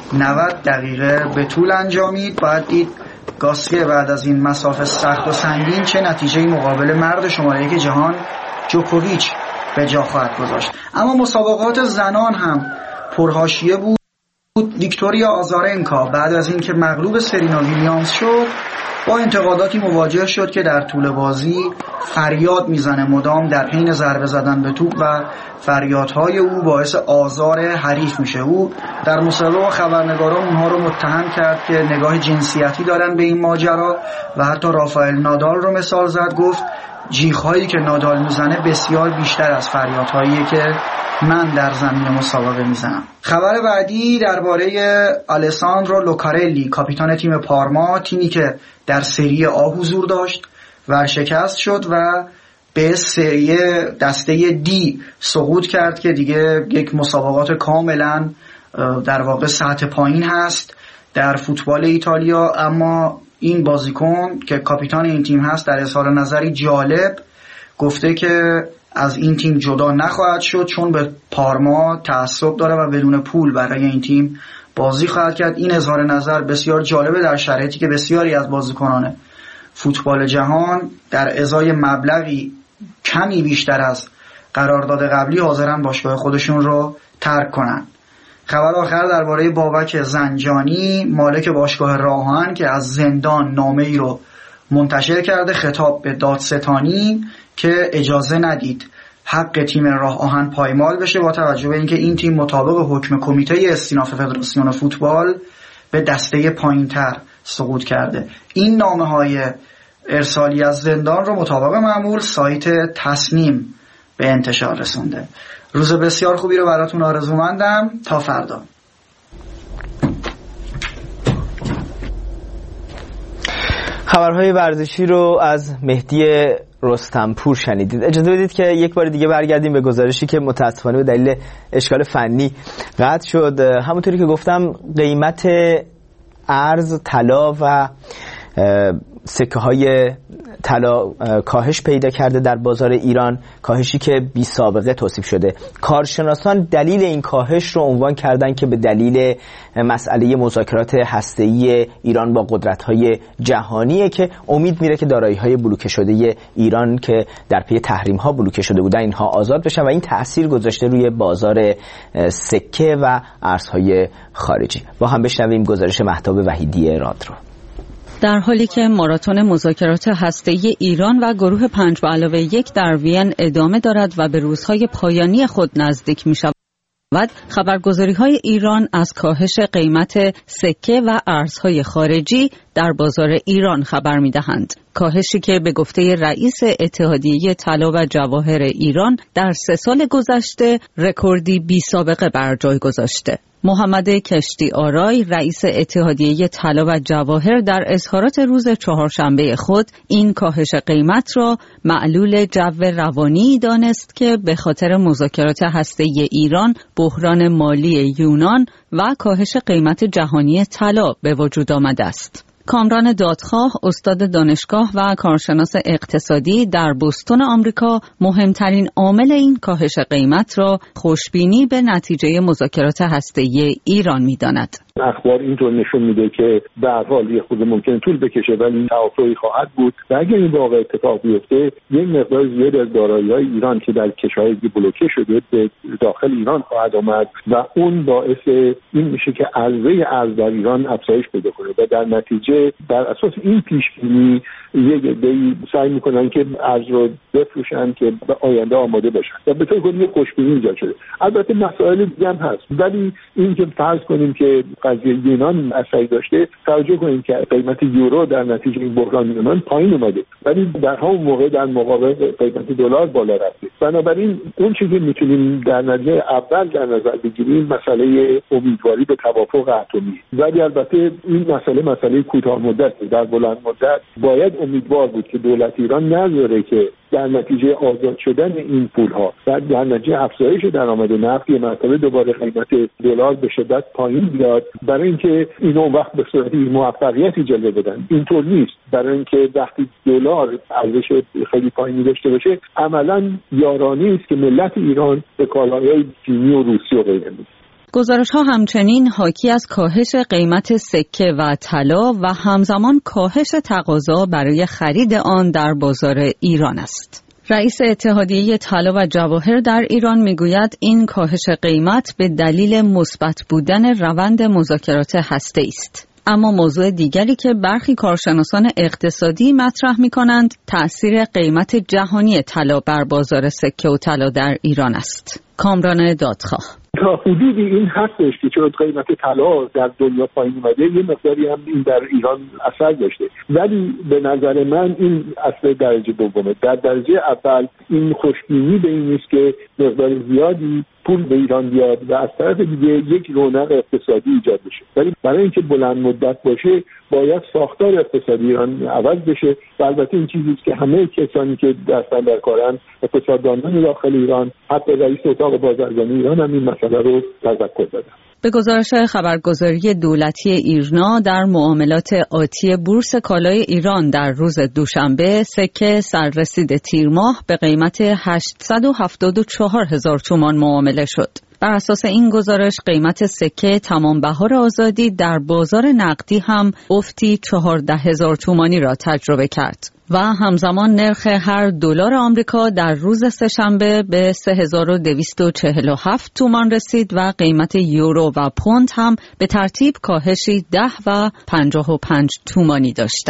نود دقیقه به طول انجامید. باید دید گاسکه بعد از این مسافت سخت و سنگین چه نتیجه مقابل مرد شماره یک جهان جوکوویچ به جا خواهد گذاشت. اما مسابقات زنان هم پرحاشیه بود. ویکتوریا آزارنکا بعد از اینکه مغلوب سرینا ویلیامز شد با انتقاداتی مواجه شد که در طول بازی فریاد میزنه مدام در حین ضربه زدن به توپ و فریادهای او باعث آزار حریف میشه. او در مصاحبه با خبرنگاران اونها رو متهم کرد که نگاه جنسیتی دارن به این ماجرا و حتی رافائل نادال رو مثال زد. گفت جیغ‌هایی که نادال میزنه بسیار بیشتر از فریادهایی که من در زمین مسابقه میزنم. خبر بعدی درباره آلساندرو لوکارلی کاپیتان تیم پارما، تیمی که در سری آ حضور داشت ورشکست شد و به سری دسته دی سقوط کرد که دیگه یک مسابقات کاملا در واقع سطح پایین هست در فوتبال ایتالیا. اما این بازیکن که کاپیتان این تیم هست در اظهار نظری جالب گفته که از این تیم جدا نخواهد شد چون به پارما تعصب داره و بدون پول برای این تیم بازی خواهد کرد. این اظهار نظر بسیار جالبه در شرایطی که بسیاری از بازیکنان فوتبال جهان در ازای مبلغی کمی بیشتر از قرارداد قبلی حاضرن باشگاه خودشون رو ترک کنن. خبر آخر درباره بابک زنجانی مالک باشگاه راهان که از زندان نامه‌ای رو منتشر کرده خطاب به دادستانی که اجازه ندید حق تیم راه آهن پایمال بشه با توجه به اینکه این تیم مطابق حکم کمیته استیناف فدراسیون فوتبال به دسته پایینتر سقوط کرده. این نامه‌های ارسالی از زندان رو مطابق معمول سایت تصنیم به انتشار رسونده. روز بسیار خوبی رو براتون آرزومندم. تا فردا. خبرهای ورزشی رو از مهدی رستمپور شنیدید. اجازه بدید که یک بار دیگه برگردیم به گزارشی که متاسفانه به دلیل اشکال فنی قطع شد. همونطوری که گفتم قیمت ارز طلا و سکه های طلا کاهش پیدا کرده در بازار ایران، کاهشی که بی سابقه توصیف شده. کارشناسان دلیل این کاهش رو عنوان کردن که به دلیل مسئله مذاکرات هسته‌ای ایران با قدرت‌های جهانیه که امید میره که دارایی‌های بلوکه شده ایران که در پی تحریم‌ها بلوکه شده بودن اینها آزاد بشن و این تأثیر گذاشته روی بازار سکه و ارزهای خارجی. با هم بشنویم گزارش مهتاب وحیدی راد رو. در حالی که ماراتون مذاکرات هسته‌ای ایران و گروه پنج به علاوه یک در وین ادامه دارد و به روزهای پایانی خود نزدیک می شود، خبرگزاری‌های ایران از کاهش قیمت سکه و ارزهای خارجی در بازار ایران خبر می‌دهند. کاهشی که به گفته رئیس اتحادیه طلا و جواهر ایران در سه سال گذشته رکوردی بی سابقه بر جای گذاشته. محمد کشتی آرای رئیس اتحادیه طلا و جواهر در اظهارات روز چهارشنبه خود این کاهش قیمت را معلول جو روانی دانست که به خاطر مذاکرات هسته‌ای ایران، بحران مالی یونان و کاهش قیمت جهانی طلا به وجود آمده است. کامران دادخواه، استاد دانشگاه و کارشناس اقتصادی در بوستون آمریکا، مهمترین عامل این کاهش قیمت را خوشبینی به نتیجه مذاکرات هسته‌ای ایران می‌داند. اخبار اینطور نشون میده که به هر حال یه خود ممکن طول بکشه ولی توافقی خواهد بود و اگر این واقع اتفاق بیفته یک مقدار زیادی از دارایی‌های ایران که در کشورهای بلوکه شده به داخل ایران خواهد آمد و اون باعث این میشه که عرضه ارز در ایران افزایش پیدا کنه و در نتیجه بر اساس این پیش بینی یک عده‌ای سعی میکنن که ارز رو بفروشن که به آینده آماده باشن و به طور کلی خوشبینی ایجاد شده. البته مسائل دیگه هم هست ولی این که فرض کنیم که قضیه یونان اثری داشته، توجه کنیم که قیمت یورو در نتیجه این بحران یونان پایین اومده ولی در همون موقع در مقابل قیمت دلار بالا رفته. بنابراین اون چیزی که میتونیم در نتیجه اول در نظر بگیریم مسئله امیدواری به توافق اتمی، ولی البته این مسئله مسئله کوتاه مدت، در بلند مدت باید امیدوار بود که دولت ایران نذاره که در نتیجه آزاد شدن این پولها و در نتیجه افزایش درآمد نفت یه مرتبه دوباره قیمت دلار به شدت پایین بیاد، برای اینکه اینو وقت به صورت موفقیتی جلوه بدن. اینطور نیست. برای اینکه وقتی دلار ارزش خیلی پایینی داشته باشه عملاً یارانه است که ملت ایران به کالاهای چینی و روسی و غیره میده. گزارش ها همچنین حاکی از کاهش قیمت سکه و طلا و همزمان کاهش تقاضا برای خرید آن در بازار ایران است. رئیس اتحادیه طلا و جواهر در ایران میگوید این کاهش قیمت به دلیل مثبت بودن روند مذاکرات هسته‌ای است. اما موضوع دیگری که برخی کارشناسان اقتصادی مطرح می‌کنند تأثیر قیمت جهانی طلا بر بازار سکه و طلا در ایران است. کامران دادخواه: تا حدودی این هستش که چون قیمت طلا در دنیا پایین اومده یه مقداری هم این در ایران اثر داشته، ولی به نظر من این اثر درجه دومه. در درجه اول این خوشبینی به این نیست که مقدار زیادی پول به ایران بیاد و از طرف دیگه یک رونق اقتصادی ایجاد بشه، ولی برای اینکه بلند مدت باشه باید ساختار اقتصادی ایران عوض بشه و البته این چیزی است که همه کسانی که دستن در کارن، اقتصاددانان داخل ایران، حتی رئیس اتاق بازرگانی ایران هم این مسئله رو تذکر دادن. به گزارش خبرگزاری دولتی ایرنا در معاملات آتی بورس کالای ایران در روز دوشنبه سکه سررسید تیر ماه به قیمت هشتصد و هفتاد و چهار هزار تومان معامله شد. بر اساس این گزارش قیمت سکه تمام بهار آزادی در بازار نقدی هم افتی چهارده هزار تومانی را تجربه کرد و همزمان نرخ هر دلار آمریکا در روز سه‌شنبه به سه هزار و دویست و چهل و هفت تومان رسید و قیمت یورو و پوند هم به ترتیب کاهشی ده و پنجاه و پنج تومانی داشتند.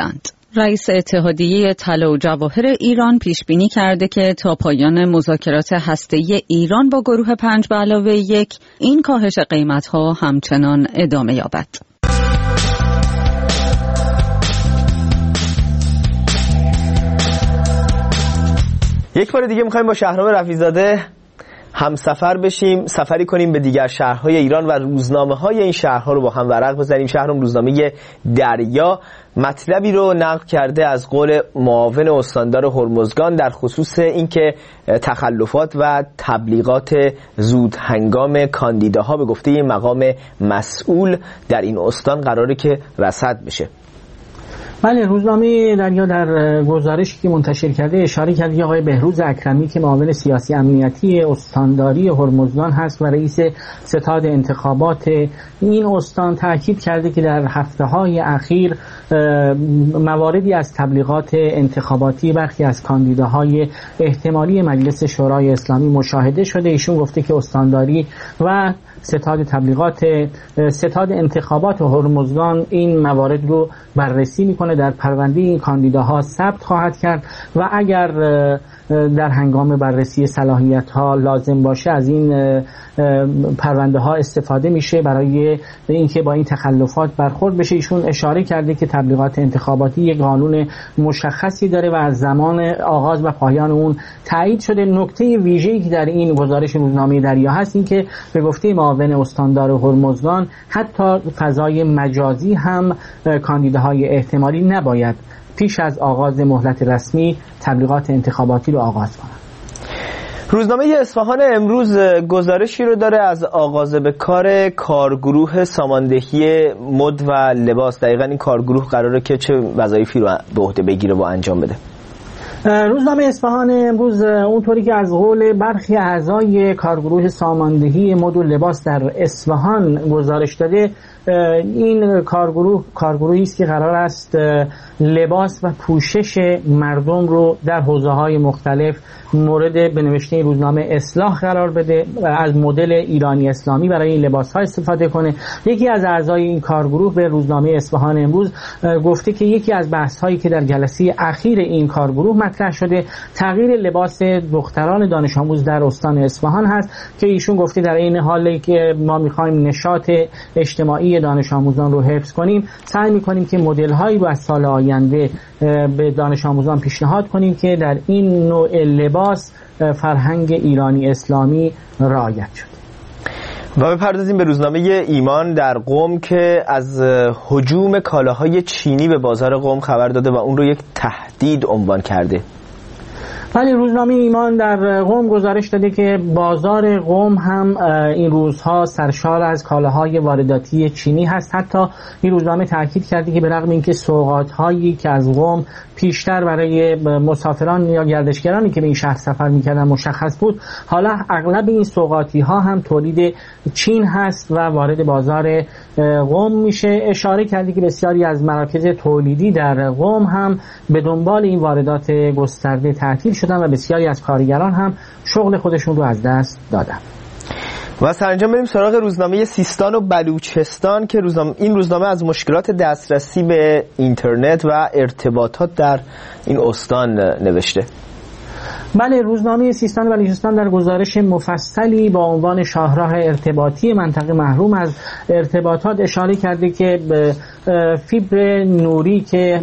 رئیس اتحادیه طلا و جواهر ایران پیش بینی کرده که تا پایان مذاکرات هسته‌ای ایران با گروه پنج به علاوه یک این کاهش قیمت‌ها همچنان ادامه یابد. یک بار دیگه می‌خوایم با شهرام رفیع‌زاده همسفر بشیم، سفری کنیم به دیگر شهرهای ایران و روزنامه‌های این شهرها رو با هم ورق بزنیم. شهرام، روزنامه دریا مطلبی رو نقل کرده از قول معاون استاندار هرمزگان در خصوص اینکه تخلفات و تبلیغات زود هنگام کاندیداها به گفته این مقام مسئول در این استان قراره که رصد بشه. بله، روزنامه دریا در گزارشی که منتشر کرده اشاره کرده که آقای بهروز اکرمی که معاون سیاسی امنیتی استانداری هرمزگان هست و رئیس ستاد انتخابات این استان تاکید کرده که در هفته‌های اخیر مواردی از تبلیغات انتخاباتی برخی از کاندیداهای احتمالی مجلس شورای اسلامی مشاهده شده. ایشون گفته که استانداری و ستاد تبلیغات ستاد انتخابات هرمزگان این موارد رو بررسی میکنه، در پرونده این کاندیداها ثبت خواهد کرد و اگر در هنگام بررسی صلاحیت ها لازم باشه از این پرونده ها استفاده میشه برای اینکه با این تخلفات برخورد بشه. ایشون اشاره کرده که تبلیغات انتخاباتی یک قانون مشخصی داره و از زمان آغاز و پایان اون تایید شده. نکته ویژه‌ای که در این گزارش روزنامه دریا هست این که به گفته معاون استاندار هرمزگان حتی فضای مجازی هم کاندیداهای احتمالی نباید پیش از آغاز مهلت رسمی تبلیغات انتخاباتی رو آغاز کنند. روزنامه اصفهان امروز گزارشی رو داره از آغاز به کار کارگروه ساماندهی مد و لباس. دقیقاً این کارگروه قراره که چه وظایفی رو به عهده بگیره و انجام بده؟ روزنامه اصفهان امروز اونطوری که از قول برخی اعضای کارگروه ساماندهی مد و لباس در اصفهان گزارش داده، این کارگروه کارگروهی است که قرار است لباس و پوشش مردم رو در حوزه‌های مختلف مورد به نوشته روزنامه اصلاح قرار بده، از مدل ایرانی اسلامی برای این لباس‌ها استفاده کنه. یکی از اعضای این کارگروه به روزنامه اصفهان امروز گفته که یکی از بحث‌هایی که در جلسه اخیر این کارگروه مطرح شده تغییر لباس دختران دانش آموز در استان اصفهان هست که ایشون گفته در این حالی که ما می‌خوایم نشاط اجتماعی دانش آموزان رو حفظ کنیم، سعی می‌کنیم که مدل‌هایی رو از سال آینده به دانش آموزان پیشنهاد کنیم که در این نوع لباس فرهنگ ایرانی اسلامی رعایت شد. و بپردازیم به روزنامه ایمان در قم که از هجوم کالاهای چینی به بازار قم خبر داده و اون رو یک تهدید عنوان کرده. ولی روزنامه ایمان در قم گزارش داده که بازار قم هم این روزها سرشار از کالاهای وارداتی چینی هست. حتی این روزنامه تاکید کرده که به رغم اینکه سوغات‌هایی که از قم پیشتر برای مسافران یا گردشگرانی که به این شهر سفر می‌کردن مشخص بود، حالا اغلب این سوغاتی‌ها هم تولید چین هست و وارد بازار قم میشه. اشاره کرده که بسیاری از مراکز تولیدی در قم هم به دنبال این واردات گسترده تعطیل شدن و بسیاری از کارگران هم شغل خودشون رو از دست دادن. و سرانجام بریم سراغ روزنامه سیستان و بلوچستان که روزنامه این روزنامه از مشکلات دسترسی به اینترنت و ارتباطات در این استان نوشته. بله، روزنامه سیستان و بلوچستان در گزارش مفصلی با عنوان شاهراه ارتباطی منطقه محروم از ارتباطات اشاره کرده که فیبر نوری که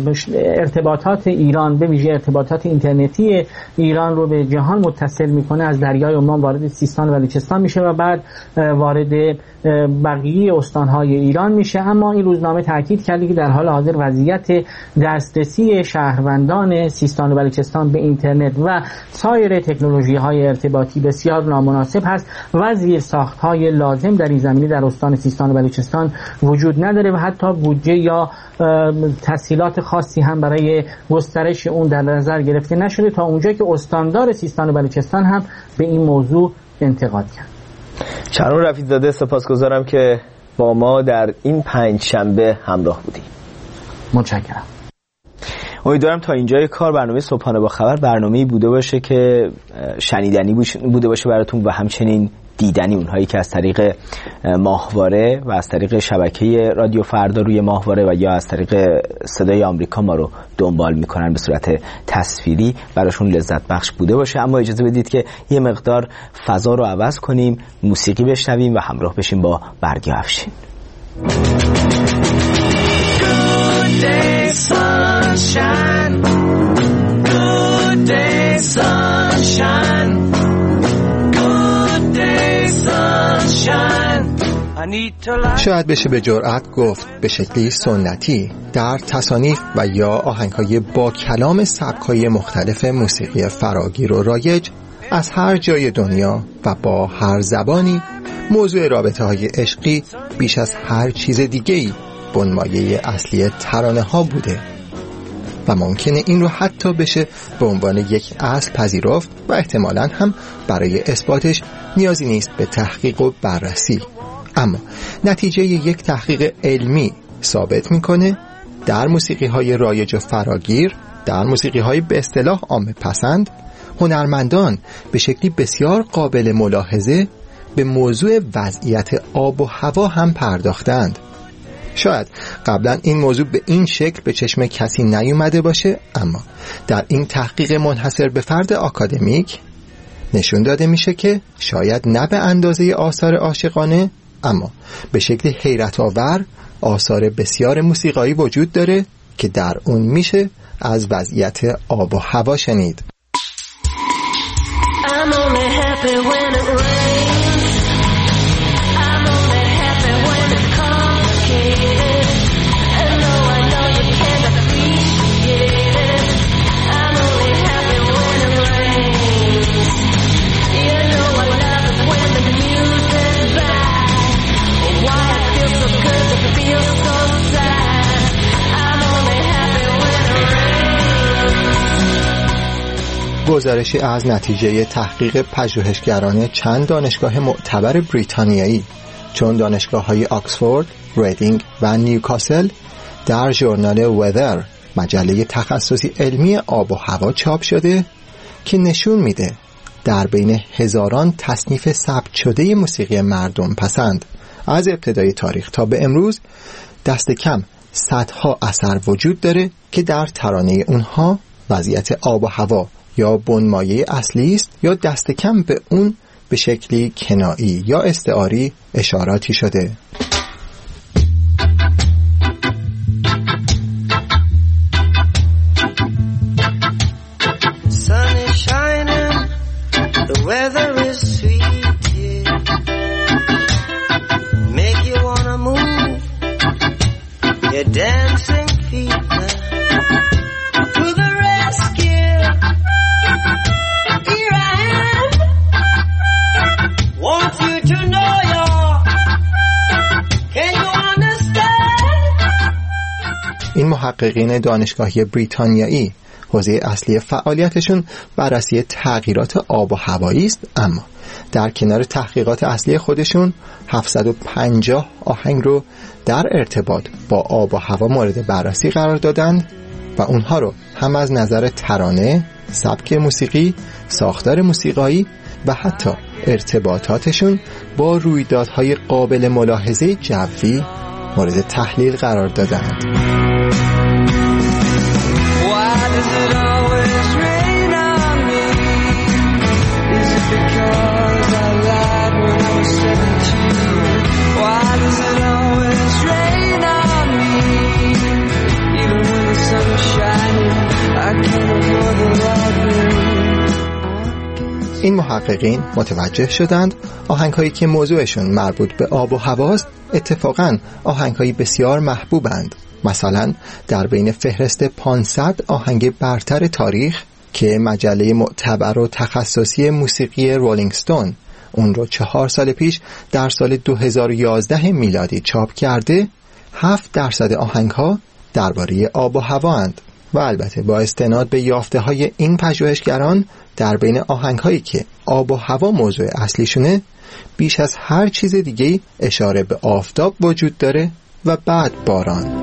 ارتباطات ایران به ویژه ارتباطات اینترنتی ایران رو به جهان متصل میکنه از دریای عمان وارد سیستان و بلوچستان میشه و بعد وارد بقیه استانهای ایران میشه. اما این روزنامه تاکید کرده که در حال حاضر وضعیت دسترسی شهروندان سیستان و بلوچستان به اینترنت و سایر تکنولوژی‌های ارتباطی بسیار نامناسب هست و زیرساخت‌های لازم در این زمینه در استان سیستان و بلوچستان وجود نداره و حتی بودجه یا تسهیلات خاصی هم برای گسترش اون در نظر گرفته نشده، تا اونجا که استاندار سیستان و بلوچستان هم به این موضوع انتقاد کرد. شهرام رفیع‌زاده، سپاسگزارم که با ما در این پنج شنبه همراه بودی. متشکرم. امیدوارم تا اینجای کار برنامه صبحانه با خبر برنامه‌ای بوده باشه که شنیدنی بوده باشه براتون و همچنین دیدنی، اونهایی که از طریق ماهواره و از طریق شبکه رادیو فردا روی ماهواره و یا از طریق صدای آمریکا ما رو دنبال میکنن به صورت تصویری، براشون لذت بخش بوده باشه. اما اجازه بدید که یه مقدار فضا رو عوض کنیم، موسیقی بشنویم و همراه بشیم با برگی افشین. Good day, sunshine. Good day, sunshine. Good day, sunshine. شاید بشه به جرأت گفت به شکلی سنتی در تصانیف و یا آهنگ‌های با کلام سبک‌های مختلف موسیقی فراگیر و رایج از هر جای دنیا و با هر زبانی موضوع رابطه‌های عشقی بیش از هر چیز دیگه‌ای بنمایه اصلی ترانه ها بوده و ممکنه این رو حتی بشه به عنوان یک اصل پذیرفت و احتمالاً هم برای اثباتش نیازی نیست به تحقیق و بررسی. اما نتیجه یک تحقیق علمی ثابت میکنه در موسیقی های رایج و فراگیر، در موسیقی های به اصطلاح عامه پسند، هنرمندان به شکلی بسیار قابل ملاحظه به موضوع وضعیت آب و هوا هم پرداختند. شاید قبلا این موضوع به این شکل به چشم کسی نیومده باشه، اما در این تحقیق منحصر به فرد آکادمیک نشون داده میشه که شاید نه به اندازه آثار عاشقانه، اما به شکل حیرت آور آثار بسیار موسیقایی وجود داره که در اون میشه از وضعیت آب و هوا شنید. I'm only happy when it rains. I'm only happy when it's complicated. And though I know you can't appreciate it, I'm only happy when it rains. You know I love it when the music's bad. Why it feels so good to feel so sad. I'm only happy when it rains. گزارشی از نتیجه تحقیق پژوهشگران چند دانشگاه معتبر بریتانیایی چون دانشگاه‌های آکسفورد، ریدینگ و نیوکاسل در ژورنال ویدر، مجله تخصصی علمی آب و هوا چاپ شده که نشون میده در بین هزاران تصنیف ثبت شده موسیقی مردم پسند از ابتدای تاریخ تا به امروز دست کم صدها اثر وجود داره که در ترانه اونها وضعیت آب و هوا یا بنمایه اصلی است یا دست کم به اون به شکلی کنایی یا استعاری اشاراتی شده. Sun is shining, the weather is sweet, yeah. Make you wanna move your dancing feet now. To the rescue, here I am. Want you to know you're, can you understand? این محققین دانشگاهی بریتانیایی حوزه اصلی فعالیتشون بررسی تغییرات آب و هوایی است، اما در کنار تحقیقات اصلی خودشون هفتصد و پنجاه آهنگ رو در ارتباط با آب و هوا مورد بررسی قرار دادند و اونها رو هم از نظر ترانه، سبک موسیقی، ساختار موسیقایی و حتی ارتباطاتشون با رویدادهای قابل ملاحظه جوی مورد تحلیل قرار دادند. این محققین متوجه شدند آهنگ‌هایی که موضوعشون مربوط به آب و هواست اتفاقاً آهنگ‌های بسیار محبوبند. مثلا در بین فهرست پانصد آهنگ برتر تاریخ که مجله معتبر و تخصصی موسیقی رولینگ استون اون رو چهار سال پیش در سال دو هزار و یازده میلادی چاپ کرده، هفت درصد آهنگ‌ها درباره آب و هوا اند و البته با استناد به یافته‌های این پژوهشگران در بین آهنگ‌هایی که آب و هوا موضوع اصلیشونه بیش از هر چیز دیگه‌ای اشاره به آفتاب وجود داره و بعد باران.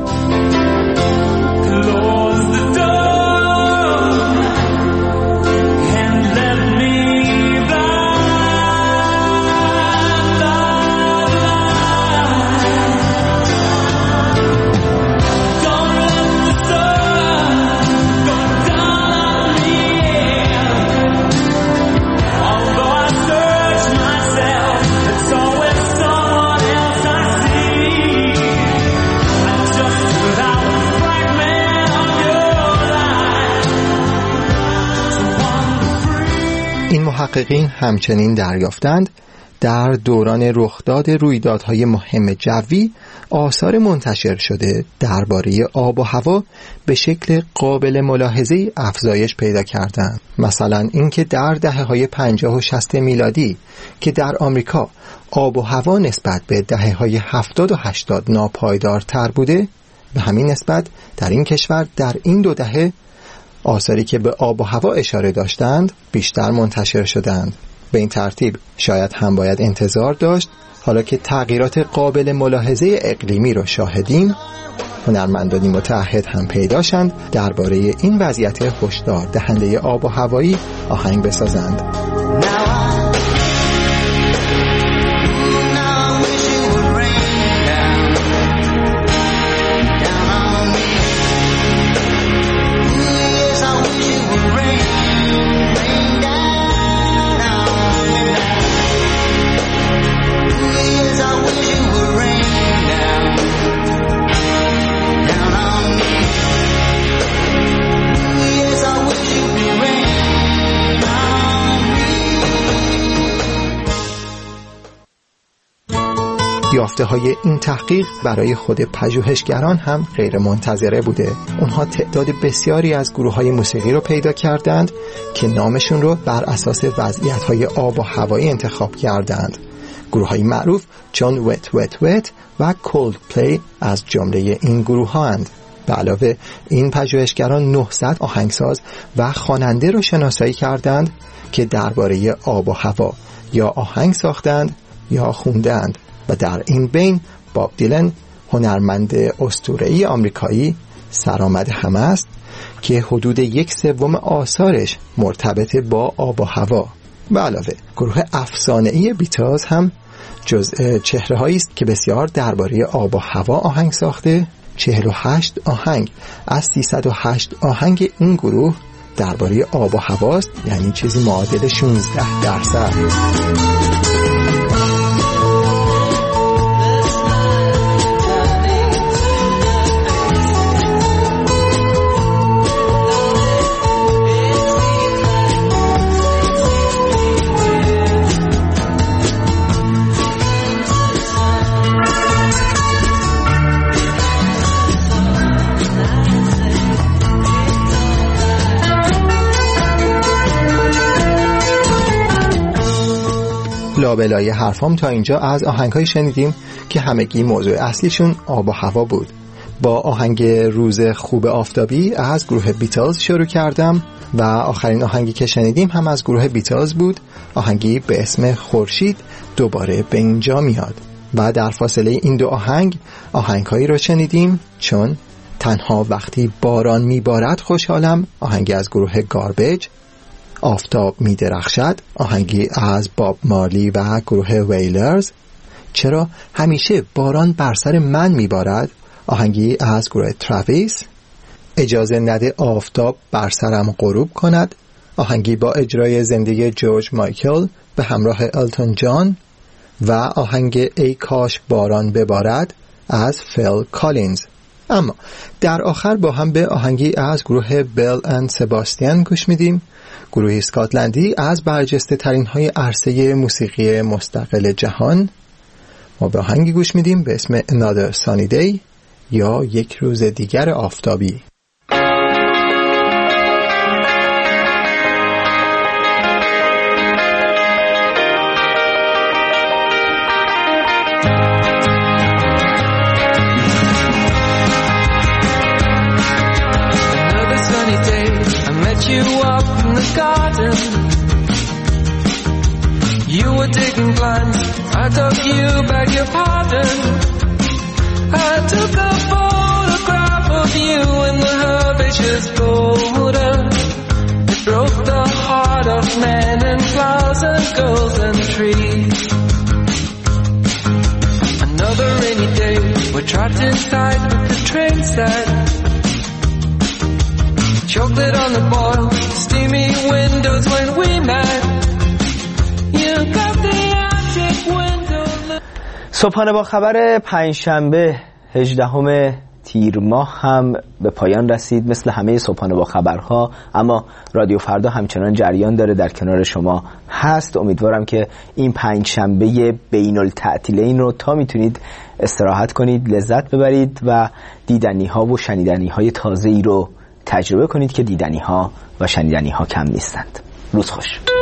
محققین همچنین دریافتند در دوران رخداد رویدادهای مهم جوی آثار منتشر شده درباره آب و هوا به شکل قابل ملاحظه‌ای افزایش پیدا کردند. مثلا اینکه در دهه‌های پنجاه و شصت میلادی که در آمریکا آب و هوا نسبت به دهه‌های هفتاد و هشتاد ناپایدارتر بوده، به همین نسبت در این کشور در این دو دهه آثاری که به آب و هوا اشاره داشتند بیشتر منتشر شدند. به این ترتیب شاید هم باید انتظار داشت حالا که تغییرات قابل ملاحظه اقلیمی رو شاهدیم، هنرمندانی متعهد هم پیداشند درباره این وضعیت هشدار دهنده آب و هوایی آهنگ بسازند. یافته های این تحقیق برای خود پژوهشگران هم غیر منتظره بوده. اونها تعداد بسیاری از گروه های موسیقی رو پیدا کردند که نامشون رو بر اساس وضعیت های آب و هوایی انتخاب کردند. گروه های معروف چون وت وت وت و کولدپلی از جمله این گروه ها هستند. به علاوه این پژوهشگران نهصد آهنگساز و خواننده رو شناسایی کردند که درباره آب و هوا یا آهنگ ساختند یا خوندند. و در این بین باب دیلن، هنرمند اسطوره‌ای آمریکایی، سرآمد همه است که حدود یک سوم آثارش مرتبط با آب و هوا. به علاوه گروه افسانه‌ای بیتلز هم جزء چهره‌هایی است که بسیار درباره آب و هوا آهنگ ساخته. چهل و هشت آهنگ از سیصد و هشت آهنگ این گروه درباره آب و هواست، یعنی چیزی معادل شانزده درصد. لابلای حرفام تا اینجا از آهنگ‌های شنیدیم که همگی موضوع اصلیشون آب و هوا بود. با آهنگ روز خوب آفتابی از گروه بیتلز شروع کردم و آخرین آهنگی که شنیدیم هم از گروه بیتلز بود، آهنگی به اسم خورشید دوباره به اینجا میاد. و در فاصله این دو آهنگ آهنگ‌هایی رو شنیدیم چون تنها وقتی باران میبارد خوشحالم، آهنگی از گروه گاربیج، آفتاب می درخشد، آهنگی از باب مارلی و گروه ویلرز، چرا همیشه باران بر سر من می بارد، آهنگی از گروه تراویس، اجازه نده آفتاب بر سرم غروب کند، آهنگی با اجرای زنده جورج مایکل به همراه التون جان و آهنگ ای کاش باران ببارد از فیل کالینز. اما در آخر با هم به آهنگی از گروه بیل اند سباستین گوش میدیم، گروهی اسکاتلندی از برجسته ترین های عرصه موسیقی مستقل جهان. ما به آهنگی گوش میدیم به اسم Another Sunny Day یا یک روز دیگر آفتابی. You were taking plans, I took you, beg your pardon. I took a photograph of you in the herbaceous border. It broke the heart of men and flowers and girls and trees. Another rainy day, we're trapped inside with the train set. Chocolate on the boil, steamy windows when we met. صبحانه با خبر پنجشنبه هجدهم تیر ماه هم به پایان رسید مثل همه صبحانه با خبرها، اما رادیو فردا همچنان جریان داره، در کنار شما هست. امیدوارم که این پنج شنبه بین التعطیلین رو تا میتونید استراحت کنید، لذت ببرید و دیدنی ها و شنیدنی های تازه ای رو تجربه کنید که دیدنی ها و شنیدنی ها کم نیستند. روز خوش.